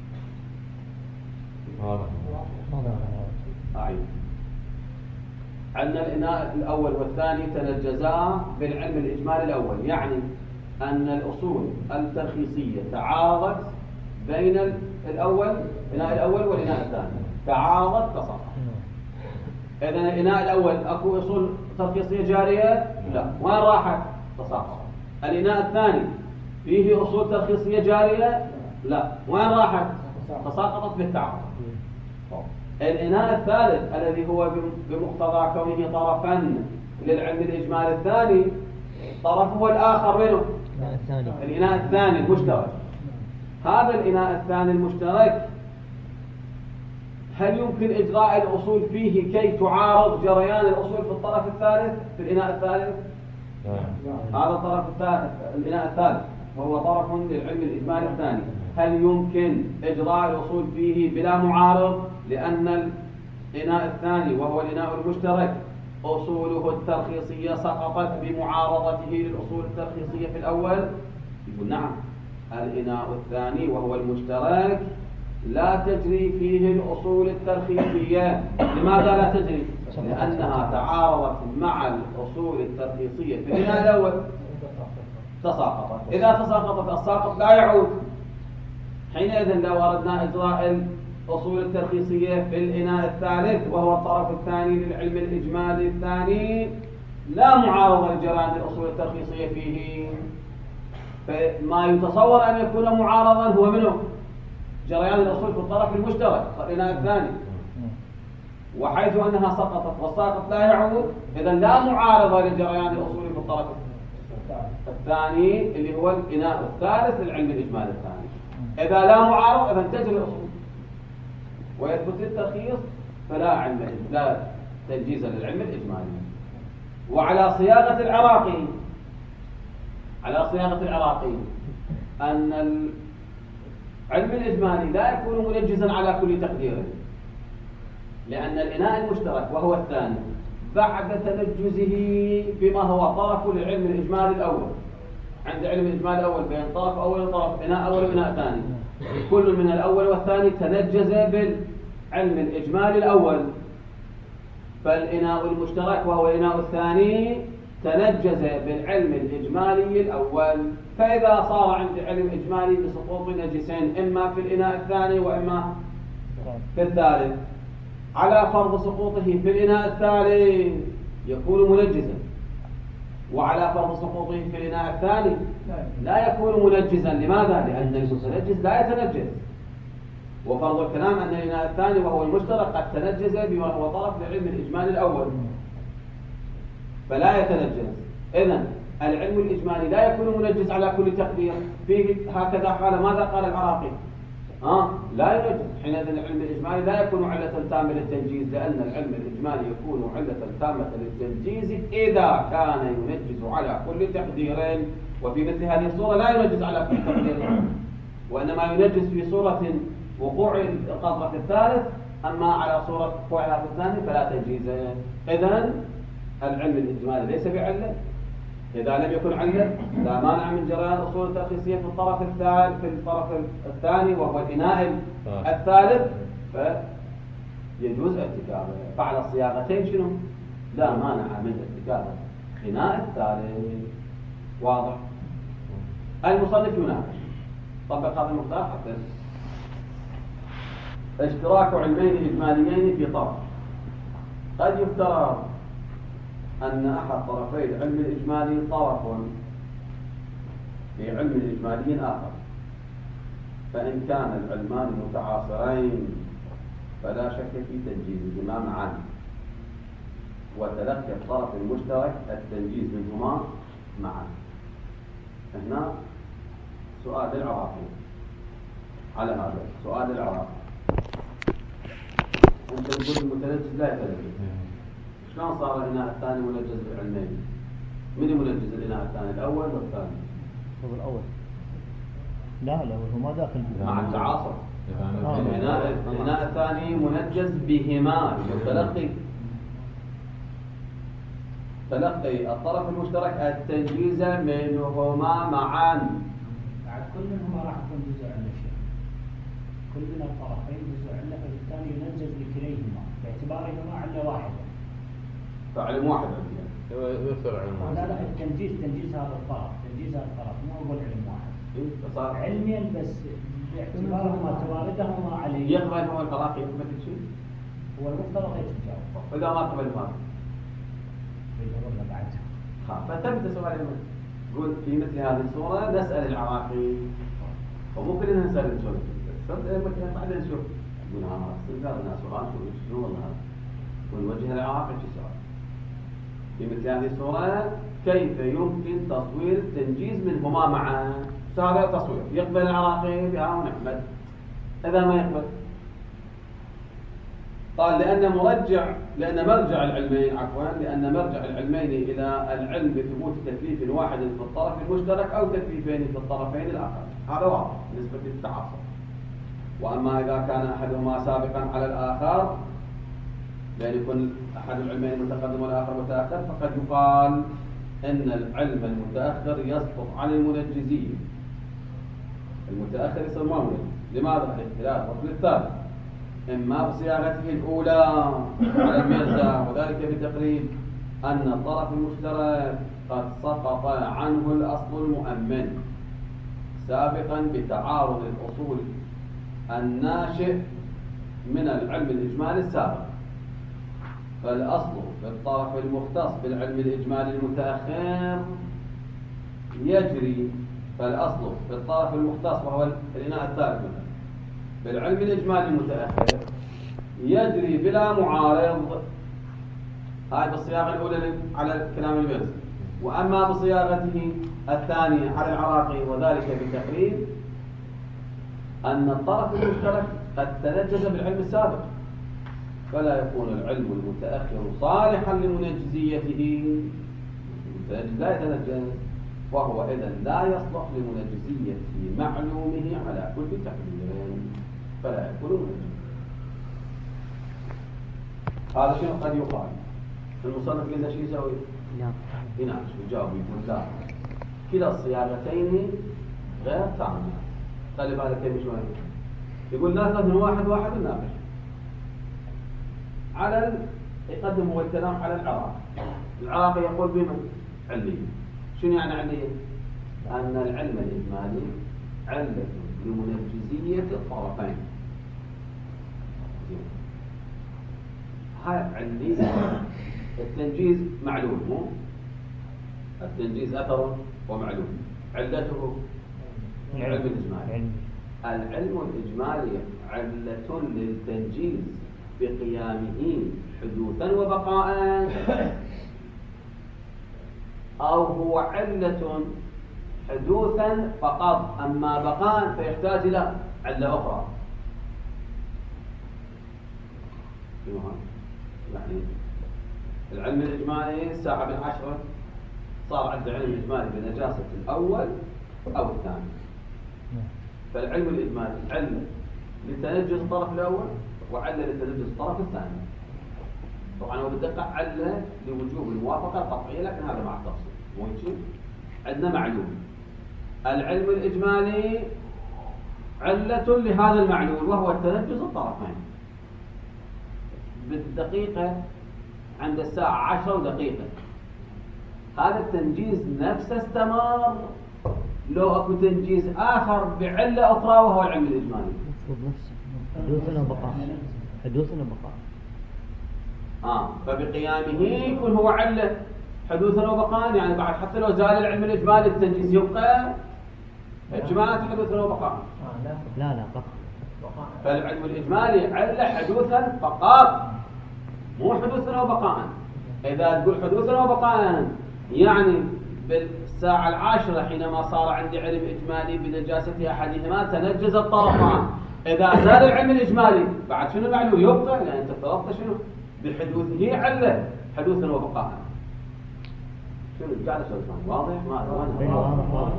واضح. أعيد. عندنا الإناء الأول والثاني تنجزا بالعلم الإجمالي الأول، يعني أن الأصول الترخيصية تعارضت بين الأول الإناء الأول والإناء الثاني، تعارضت تصرف. إذن الإناء الأول أكو أصول ترخيصية جارية؟ لا. وين راحت؟ تساقطت. الإناء الثاني فيه أصول ترخيصية جارية؟ لا. وين راحت؟ تساقطت بالتعارض. الإناء الثالث الذي هو بمقتضى كونه طرفا للعلم الإجمالي الثاني، طرفه الآخر منه الإناء الثاني المشترك. هذا الإناء الثاني المشترك هل يمكن إجراء الأصول فيه كي تعارض جريان الأصول في الطرف الثالث في الإناء الثالث؟ هذا الطرف الثالث الإناء الثالث وهو طرف للعلم الإجمالي الثاني، هل يمكن إجراء الأصول فيه بلا معارض؟ لأن الإناء الثاني وهو الإناء المشترك أصوله الترخيصية سقطت بمعارضته للأصول الترخيصية في الأول. يقول نعم، الإناء الثاني وهو المشترك لا تجري فيه الأصول الترخيصية. لماذا لا تجري؟ لأنها تعارضت مع الأصول الترخيصية في الإناء الأول، تساقطت. إذا تساقطت الساقط لا يعود. حينئذ لو أردنا إجراء الأصول الترخيصية في الإناء الثالث وهو الطرف الثاني للعلم الإجمالي الثاني، لا معارضة لجريان الأصول الترخيصية فيه، فما يتصور أن يكون معارضا هو منه جريان الأصول في الطرف المشترك الإناء الثاني، وحيث أنها سقطت والساقط لا يعود، إذن لا معارضة لجريان الأصول في الطرف الثاني اللي هو الإناء الثالث للعلم الإجمالي الثاني. إذا لا معارض إذن تجري الأصول ويثبت الترخيص، فلا علم لا تنجيز للعلم الإجمالي. وعلى صياغة العراقي على صياغة العراقي أن العلم الإجمالي لا يكون منجزا على كل تقدير، لأن الإناء المشترك وهو الثاني بعد تنجزه بما هو طرف للعلم الإجمالي الأول، عند علم الإجمالي الأول بين طرف أول وطرف إناء أول وإناء ثاني، كل من الأول والثاني تنجز بالعلم الإجمالي الأول، فالإناء المشترك وهو الإناء الثاني تنجز بالعلم الإجمالي الأول. فإذا صار عند علم إجمالي بسقوط نجسين إما في الإناء الثاني وإما في الثالث، على فرض سقوطه في الإناء الثالث يكون منجزا، وعلى فرض سقوطه في الإناء الثاني لا يكون منجزا. لماذا؟ لأن المتنجز لا يتنجز، وفرض الكلام أن الإناء الثاني وهو المشترك قد تنجز بما هو طرف لعلم الإجمالي الأول فلا يتنجز. إذن العلم الإجمالي لا يكون منجز على كل تقدير، فيه هكذا قال. ماذا قال العراقي؟ آه لا ينجز. حينئذ العلم الإجمالي لا يكون علة تامة للتنجيز، لأن العلم الإجمالي يكون علة تامة للتنجيز إذا كان ينجز على كل تقدير، وفي مثل هذه الصورة لا ينجز على كل تقدير، وإنما ينجز في صورة وقوع القطرة في الثالث، أما على صورة وقوعها في الثاني فلا تنجيز. إذن العلم الإجمالي ليس بعلة. إذا لم يكن علة لا مانع من جريان أصول الترخيصية في الطرف الثالث في الطرف الثاني وهو الإناء الثالث، فيجوز ارتكابه. فعلى الصياغتين شنو؟ لا مانع من ارتكابه الإناء الثالث. واضح؟ المصنف يناقش طبق هذا المقدار حتى اشتراك علمين إجماليين في طرف. قد يفترض أن أحد طرفي العلم الإجمالي طرف في علم الإجمالي آخر، فإن كان العلمان متعاصرين فلا شك في تنجيزهما معا، وتلقي الطرف المشترك التنجيز منهما معا. هنا سؤال العراقي على هذا سؤال العراقي، أنت تقول المتنجز لا يتنجز، شلون صار الإناء الثاني منجز بالعلمين؟ من منجز الإناء الثاني، الأول والثاني؟ هو الأول. لا الأول هو ما داخل بها مع التعاصر. آه. الإناء الإناء الثاني منجز بهما، تلقي تلقي الطرف المشترك التنجيز منهما معا. بعد كل منهما راح يكون جزء عن الشيء. كل من الطرفين جزء علة فبالتالي ينجز لكليهما باعتبارهما علة واحدة. فعلم واحد عندي يصير علم واحد. لا لا التنجيز تنجيز هذا الطرف تنجيز هذا الطرف مو أول علم واحد. إيه فصار علميا بس باعتبارهما تواردهما عليه. يقبل هو الطلاق يقبل كل شيء. هو المفترض يتجاوب. وإذا ما قبل هذا. ولا بعد. فثبت سؤال المهم. قلت في مثل هذه الصورة نسأل العراقي ومو كلنا نسأل الجواب. ثبت بعدين نشوف. يقول ها استنكار الناس سؤال شو شنو والله هذا. ونوجه العراقي شو سؤال. في مثل هذه الصورة كيف يمكن تصوير التنجيز منهما معا؟ هذا تصوير يقبل العراقي بها ونحمد. إذا ما يقبل قال لأن مرجع لأن مرجع العلمين عفوا لأن مرجع العلمين إلى العلم بثبوت تكليف واحد في الطرف المشترك أو تكليفين في الطرفين الآخر. هذا واضح بالنسبة للتعاصر. وأما إذا كان أحدهما سابقا على الآخر لأن يكون أحد العلمين متقدم والآخر متأخر فقد يقال إن العلم المتأخر يسقط عن المنجزين. المتأخر يصير ما منجز. لماذا؟ الاختلاف الركن الثالث إما بصياغته الأولى على الميرزا وذلك بتقريب أن الطرف المشترك قد سقط عنه الأصل المؤمن سابقا بتعارض الأصول الناشئ من العلم الإجمالي السابق. فالأصل في الطرف المختص بالعلم الإجمالي المتأخر يجري فالأصل في الطرف المختص وهو الإناء الثالث مثلا بالعلم الإجمالي المتأخر يجري بلا معارض. هاي بالصياغة الأولى على كلام الميرزا. وأما بصياغته الثانية على العراقي وذلك بتقريب أن الطرف المشترك قد تنجز بالعلم السابق فلا يكون العلم المتأخر صالحا لمنجزيته. المتنجز لا يتنجز وهو إذن لا يصلح لمنجزية معلومه على كل تقدير فلا يكون منجزا. هذا شيء قد يقال. المصنف قلنا شيء يسوي؟ يناقش ويجاوب يقول لا كلا الصياغتين غير تعمل. خلي بالك كيف شوي. يقول ناخذ من واحد واحد ونناقش. على ال... يقدم هو الكلام على العراق. العراقي يقول بمن؟ علمي. شنو يعني علمي؟ أن العلم الإجمالي علة لمنجزية الطرفين. هاي علمية. التنجيز معلوم مو؟ التنجيز أثر ومعلوم. علته العلم الإجمالي. العلم الإجمالي علة للتنجيز بقيامه حدوثا وبقاء أو هو علة حدوثا فقط أما بقاء فيحتاج إلى علة أخرى. يعني العلم الإجمالي الساعة بالعشرة صار عنده علم إجمالي بنجاسة الأول أو الثاني. فالعلم الإجمالي علة لتنجز الطرف الأول وعلة لتنجز الطرف الثاني. طبعا هو بالدقة علة لوجوب الموافقة القطعية لكن هذا مع التفصيل مو شيء. عندنا معلوم العلم الإجمالي علة لهذا المعلول وهو التنجز الطرفين. بالدقيقة عند الساعة عشرة ودقيقة هذا التنجيز نفسه استمر لو أكو تنجيز آخر بعلة أخرى وهو العلم الإجمالي. حدوثا وبقاء. حدوثا وبقاء. آه فبقيامه يكون هو علة حدوثا وبقاء يعني بعد حتى لو زال العلم الإجمالي التنجيز يبقى إجمالات حدوثا وبقاء. لا لا بقاء. فالعلم الإجمالي علة حدوثا فقط مو حدوثا وبقاء. إذا تقول حدوثا وبقاء يعني بالساعة العاشرة حينما صار عندي علم إجمالي بنجاسة أحدهما تنجز الطرفان. إذا زال العلم الإجمالي بعد شنو المعلوم يبقى لأن أنت افترضت شنو بحدوثه علة حدوثا وبقاء. شنو قاعد أسأل واضح ما واضح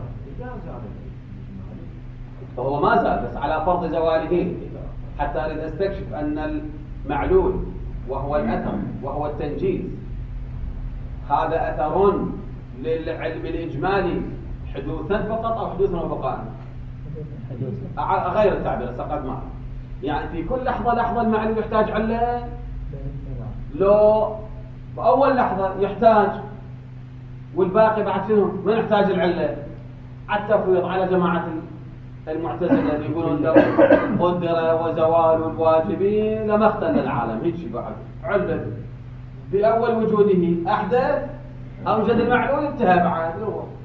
فهو ما زال بس على فرض زواله حتى أريد أستكشف أن المعلول وهو الأثر وهو التنجيز هذا أثر للعلم الإجمالي حدوثا فقط أو حدوثا وبقاء. غير التعبير سقط معه. يعني في كل لحظة لحظة المعلول يحتاج علة، لو بأول لحظة يحتاج والباقي بعد شنو ما نحتاج العلة. على التفويض على جماعة المعتزلة اللي يقولون لو قدر وزوال الواجبين لما اختل العالم، هيك شيء بعد علة بأول وجوده أحدث أوجد المعلول انتهى بعد.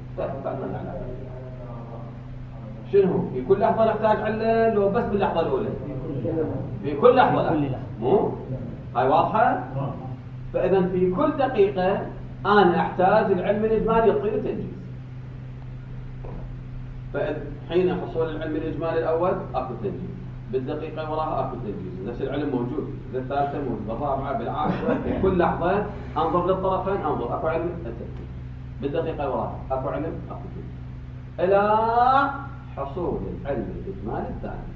شنو في كل لحظة نحتاج علة لو بس باللحظة الأولى؟ في كل لحظة لا. مو هاي واضحة؟ فإذا في كل دقيقة أنا أحتاج العلم الإجمالي يعطيني تنجيز. فحين حصول العلم الإجمالي الأول أكو تنجيز، بالدقيقة وراها أكو تنجيز، نفس العلم موجود، بالثالثة موجود، بالرابعة بالعاشرة، في كل لحظة أنظر للطرفين أنظر أكو علم التنجيز، بالدقيقة وراها أكو علم أكو تنجيز، إلى حصول العلم الإجمالي الثاني.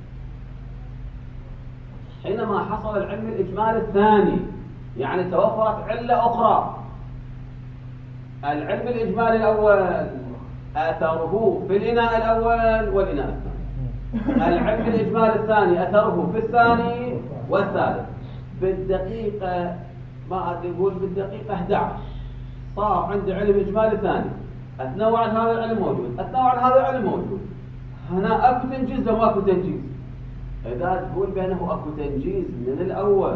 حينما حصل العلم الإجمالي الثاني يعني توفرت علة أخرى. العلم الإجمالي الأول أثره في الإناء الأول والإناء الثاني، العلم الإجمالي الثاني أثره في الثاني والثالث. بالدقيقة ما أدري أقول بالدقيقة أحد عشر صار عندي علم إجمالي ثاني، أتنوع عن هذا العلم موجود، أتنوع عن هذا العلم موجود. هنا أكو تنجيز لو ما أكو تنجيز؟ إذا تقول بأنه أكو تنجيز من الأول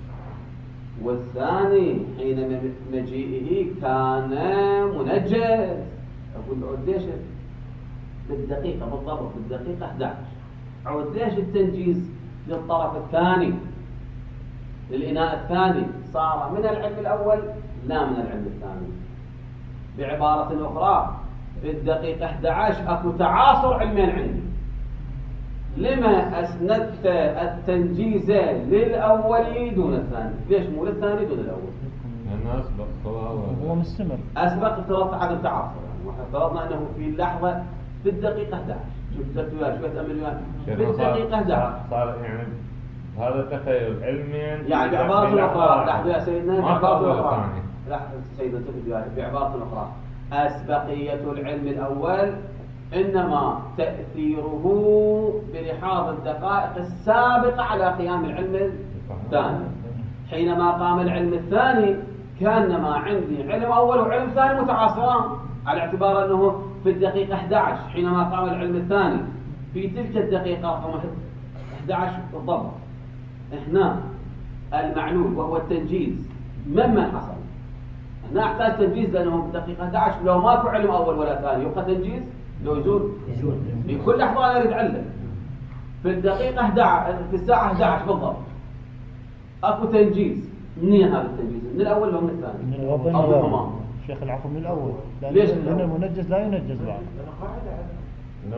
والثاني حين مجيئه كان منجز، أقول له ليش بالدقيقة بالضبط بالدقيقة أحد عشر عود ليش التنجيز للطرف الثاني للإناء الثاني صار من العلم الأول لا من العلم الثاني. بعبارة أخرى بالدقيقة أحد عشر أكو تعاصر علمين عندي. لما أسندت التنجيز للأول دون الثاني؟ ليش مو للثاني دون الأول؟ لأنه أسبق هو مستمر. أسبق افترضت عدم تعاصر، يعني واحنا افترضنا أنه في اللحظة في الدقيقة أحد عشر. شوف قلت وياه شوية تأمل وياه في الدقيقة أحد عشر صار يعني هذا تخيل علميا. يعني بعبارة أخرى لحظة يا سيدنا بعبارة أخرى لحظة سيدنا تفضل بعبارة أخرى أسبقية العلم الأول إنما تأثيره بلحاظ الدقائق السابقة على قيام العلم الثاني. حينما قام العلم الثاني كانما عندي علم أول وعلم ثاني متعاصران، على اعتبار أنه في الدقيقة أحد عشر حينما قام العلم الثاني في تلك الدقيقة رقم أحد عشر بالضبط هنا المعلول وهو التنجيز ممن حصل. هنا احتاج تنجيز لأنه في الدقيقة أحد عشر لو ماكو علم أول ولا ثاني يبقى تنجيز لو يزول في كل لحظة أنا أريد علم. في الدقيقة أحد عشر في الساعة أحد عشر بالضبط أكو تنجيز. منين هذا التنجيز؟ من الأول ولا من الثاني؟ من الأول أو من الهما؟ شيخ العفو من الأول. ليش؟ لأن المنجز لا ينجز بعد. لا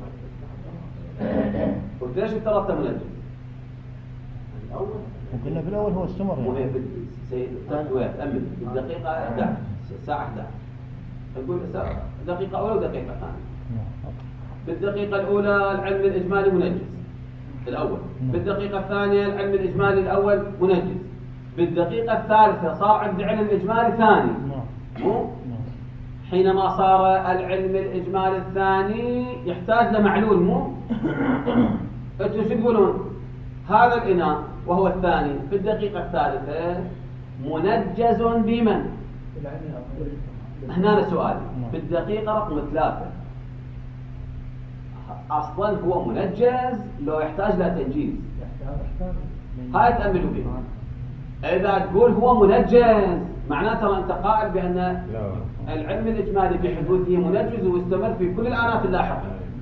قلت ليش افترضت منجز؟ الأول وقلنا في الأول هو استمر. مو هي في سيد تأمل بالدقيقة أحد عشر الساعة أحد عشر نقول دقيقة أولى ودقيقة ثانية. بالدقيقة الأولى العلم الإجمالي منجز الأول، بالدقيقة الثانية العلم الإجمالي الأول منجز، بالدقيقة الثالثة صار عندي علم إجمالي ثاني. مو حينما صار العلم الإجمالي الثاني يحتاج لمعلول. مو أنتوا شو تقولون؟ هذا الإناء وهو الثاني في الدقيقة الثالثة منجز بمن؟ هنا سؤالي في الدقيقة رقم ثلاثة أصلا هو منجز لو يحتاج لتنجيز؟ هاي تأملوا بها. إذا تقول هو منجز معناته أنت قائل بأن العلم الإجمالي بحدوثه منجز ويستمر في كل الآنات اللاحقة،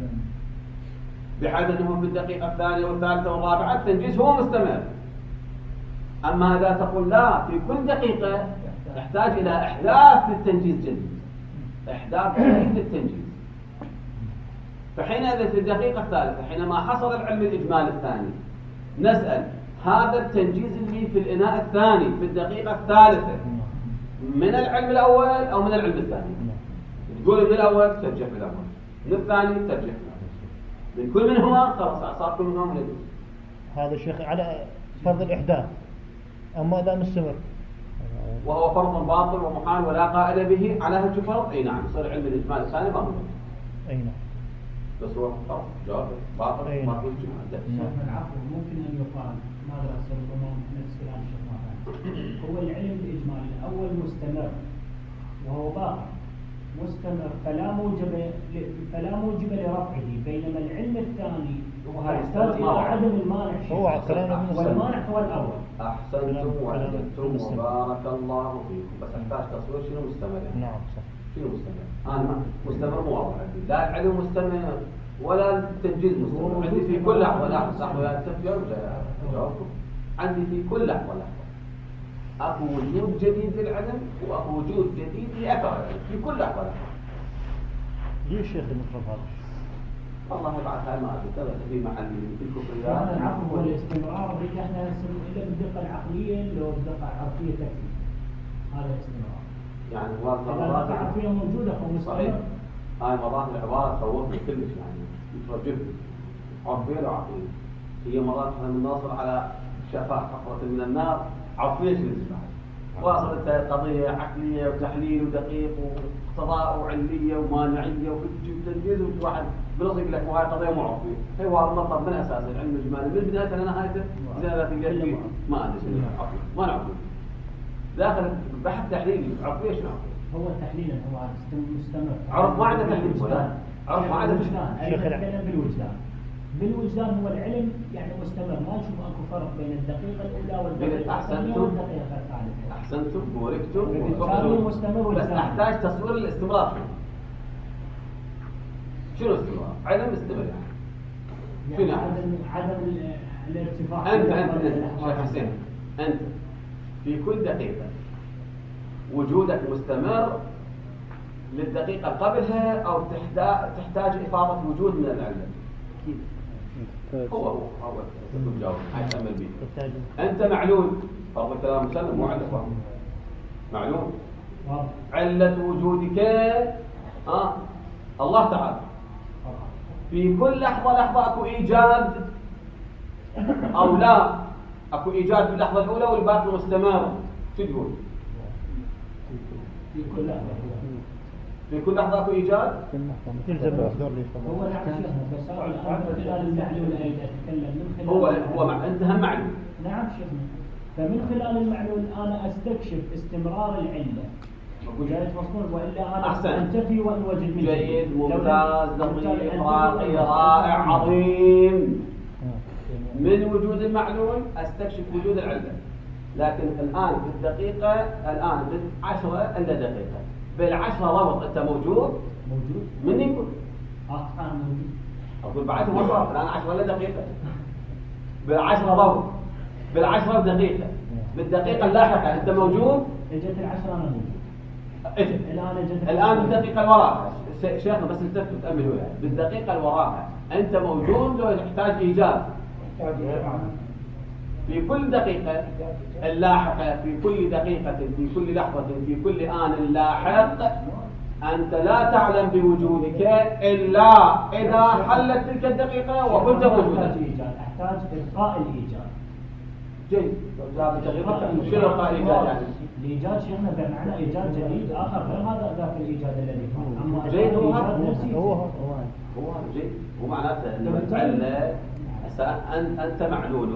بحيث أنه في الدقيقة الثانية والثالثة والرابعة التنجيز هو مستمر. أما إذا تقول لا في كل دقيقة يحتاج إلى إحداث للتنجيز جديد، إحداث جديد للتنجيز. فحينئذ في الدقيقة الثالثة حينما حصل العلم الإجمالي الثاني نسأل هذا التنجيز اللي في الإناء الثاني في الدقيقة الثالثة من العلم الأول أو من العلم الثاني؟ تقول من الأول ترجع في الأول، من الثاني ترجع في الأول، من كل منهما خلاص صار كل منهما منجز. هذا الشيخ على فرض الإحداث. أما إذا مستمر وهو فرض باطل ومحال ولا قائل به على هذا الفرض، اي نعم يصير علم الاجمال الثاني ما هو. اي نعم. تصور فرض جواب باطل أي. ما في جمعة شيخنا العفو ممكن ان يقال ما ادري هسه ربما نفس كلام الشيخ مهند هو العلم الاجمالي الاول مستمر وهو باقي مستمر فلا موجب ل- فلا موجب لرفعه بينما العلم الثاني وهذا يحتاج الى استثناء. عدم المانع هو على كلامه من السنة. والمانع هو الاول. أحسنتم وأجدتم وبارك الله فيكم بس أحتاج تصوير شنو مستمر يعني؟ نعم صح. شنو مستمر؟ أنا ما مستمر مو واضح عندي لا العلم مستمر ولا التنجيز مستمر عندي في كل لحظة لحظة لحظة يا تفجر جاوبكم عندي في كل لحظة لحظة أكو وجود جديد للعلم وأكو وجود جديد لأثر العلم في كل لحظة لحظة. ليش شيخ المفرد هذا؟ والله بعدها ما أدري ثبت في محل في هذا الكفريات. العفو والاستمرار اللي احنا نسميه الا بالدقه العقليه لو الدقه العرفيه تكفي. هذا الاستمرار. يعني هو اذا مرات الدقه العرفيه موجوده فهو صحيح. مستمر. هاي مرات العبارة تخوفني كلش يعني ترجفني عرفية وعقلية. هي مرات احنا بنوصل على شفاء حفرة من النار عرفية شنو واصلت قضية عقلية وتحليل ودقيق واقتضاء وعلية ومانعية وتنجيز وواحد بنص يقول لك وهاي قضية مو عرفية. هي هو المطلب من أساس العلم الإجمالي من بدايته لنهايته زي ما تلقى فيه ما أدري شنو عرفية ما نعرف داخل بحث تحليلي عرفية شنو عرفية. هو تحليلا هو مست- مستمر. عرف ما عنده تحليل ولا عرف ما عنده بالوجدان. شيخ أنا العلم. أتكلم بالوجدان. بالوجدان هو العلم يعني مستمر ما نشوف اكو فرق بين الدقيقه الاولى والدقيقه الثانيه أحسنتم والدقيقه الثالثه. أحسنتم بوركتم بالتالي مستمر بس والثاني. أحتاج تصوير الاستمرار شنو استمرار؟ علم استمر يعني يعني شنو عدم عدم ال- الارتفاع. أنت أنت أنت شيخ حسين أنت في كل دقيقة وجودك مستمر للدقيقة قبلها أو تحتاج تحتاج إفاضة وجود من العلم. هو هو هو تجاوب هاي تأمل به. يحتاج أنت معلول فرض الكلام مسلم مو علة فرض معلول واضح. علة وجودك آه الله تعالى في كل لحظة لحظة أكو إيجاد أو لا أكو إيجاد باللحظة الأولى والباقي مستمر شو تقول؟ في كل لحظه. في كل لحظة أكو إيجاد تلزم مقدار لي هو نعم شيخنا بس أنا الآن من خلال المعلول أيضا أتكلم من خلال هو المعلول. هو مع أنت هم معلول نعم شيخنا فمن خلال المعلول أنا أستكشف استمرار العلة جاي تفصلون وإلا أنا أحسن. أنتفي وأنوجد من جيد لو- ممتاز بالتالي دقيق أنتفي راقي وأنوجد. رائع عظيم من وجود المعلول استكشف وجود العلة لكن الآن في الدقيقة الآن بالعشرة إلا دقيقة بالعشرة ربط أنت موجود موجود من يقول آه أنا موجود أقول بعد ما صار الآن عشرة إلا دقيقة بالعشرة ربط بالعشرة دقيقة بالدقيقة اللاحقة أنت موجود إجت العشرة أنا موجود اجل الآن إجت الآن بالدقيقة اللي وراها شيخنا بس انت تأمل وياي بالدقيقة اللي وراها أنت موجود لو يحتاج إيجاد في كل دقيقة اللاحقة في كل دقيقة في كل لحظة في كل آن لاحق أنت لا تعلم بوجودك إلا إذا حلت تلك الدقيقة وكنت موجودا. أحتاج إيجاد أحتاج إلقاء الإيجاد. جيد جاب تغيير شنو إلقاء الإيجاد يعني؟ الإيجاد شيخنا بمعنى إيجاد جديد آخر غير هذا ذاك الإيجاد الذي كان. أما جيد هو الإيجاد هذا. نفسه هو هو هذا جيد هو معناته أن العلة أنت أنت معلول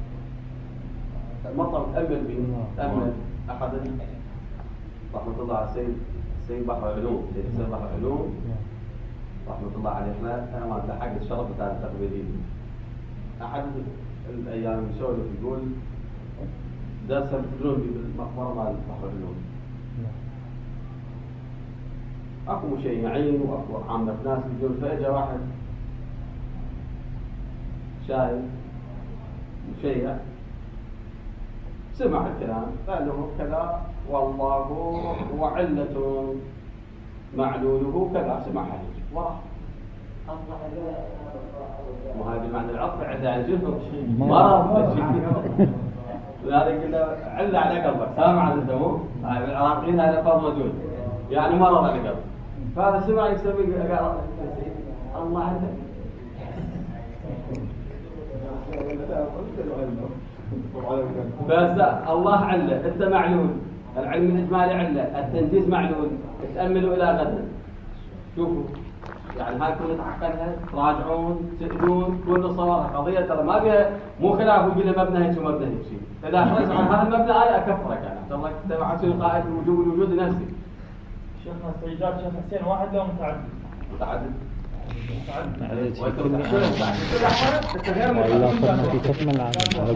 المطر تأمل به تأمل أحد رحمة الله على سيد سيد بحر العلوم سيد سيد بحر العلوم رحمة الله عليه احنا أنا ما لحقت الشرف بتاع التقليدي أحد الأيام يسولف يقول درس تدرون بالمقبرة مع بحر العلوم أكو مشيعين وأكو عامة ناس يقول فإجا واحد شايف مشيع سمع الكلام قال له كذا والله وعلة معلوله كذا سمع حديث وراح وهذا معنى العطف عند عجله مرض هذا يقول له علة على قلبك سامع عن الدموع العراقيين هذا فرض موجود يعني مرض على قلبك فهذا سمع يسوي قال الله عنده بس الله علة انت معلول العلم الاجمالي علة التنجيز معلول تأملوا الى غدا شوفوا يعني هاي كلها تعقدها تراجعون تسالون كل صور قضيه ترى ما بها مو خلاف يقول لي مبنى هيك ومبنى هيك شيء، اذا خرجت عن هذا المبنى انا اكفرك انا، ان شاء الله تبع شنو قائد الوجوب الوجود نفسي. شيخنا استئجار شيخ حسين واحد لو متعدد؟ متعدد. عدد في وأنت كل متعدد. والله صرنا في تكمل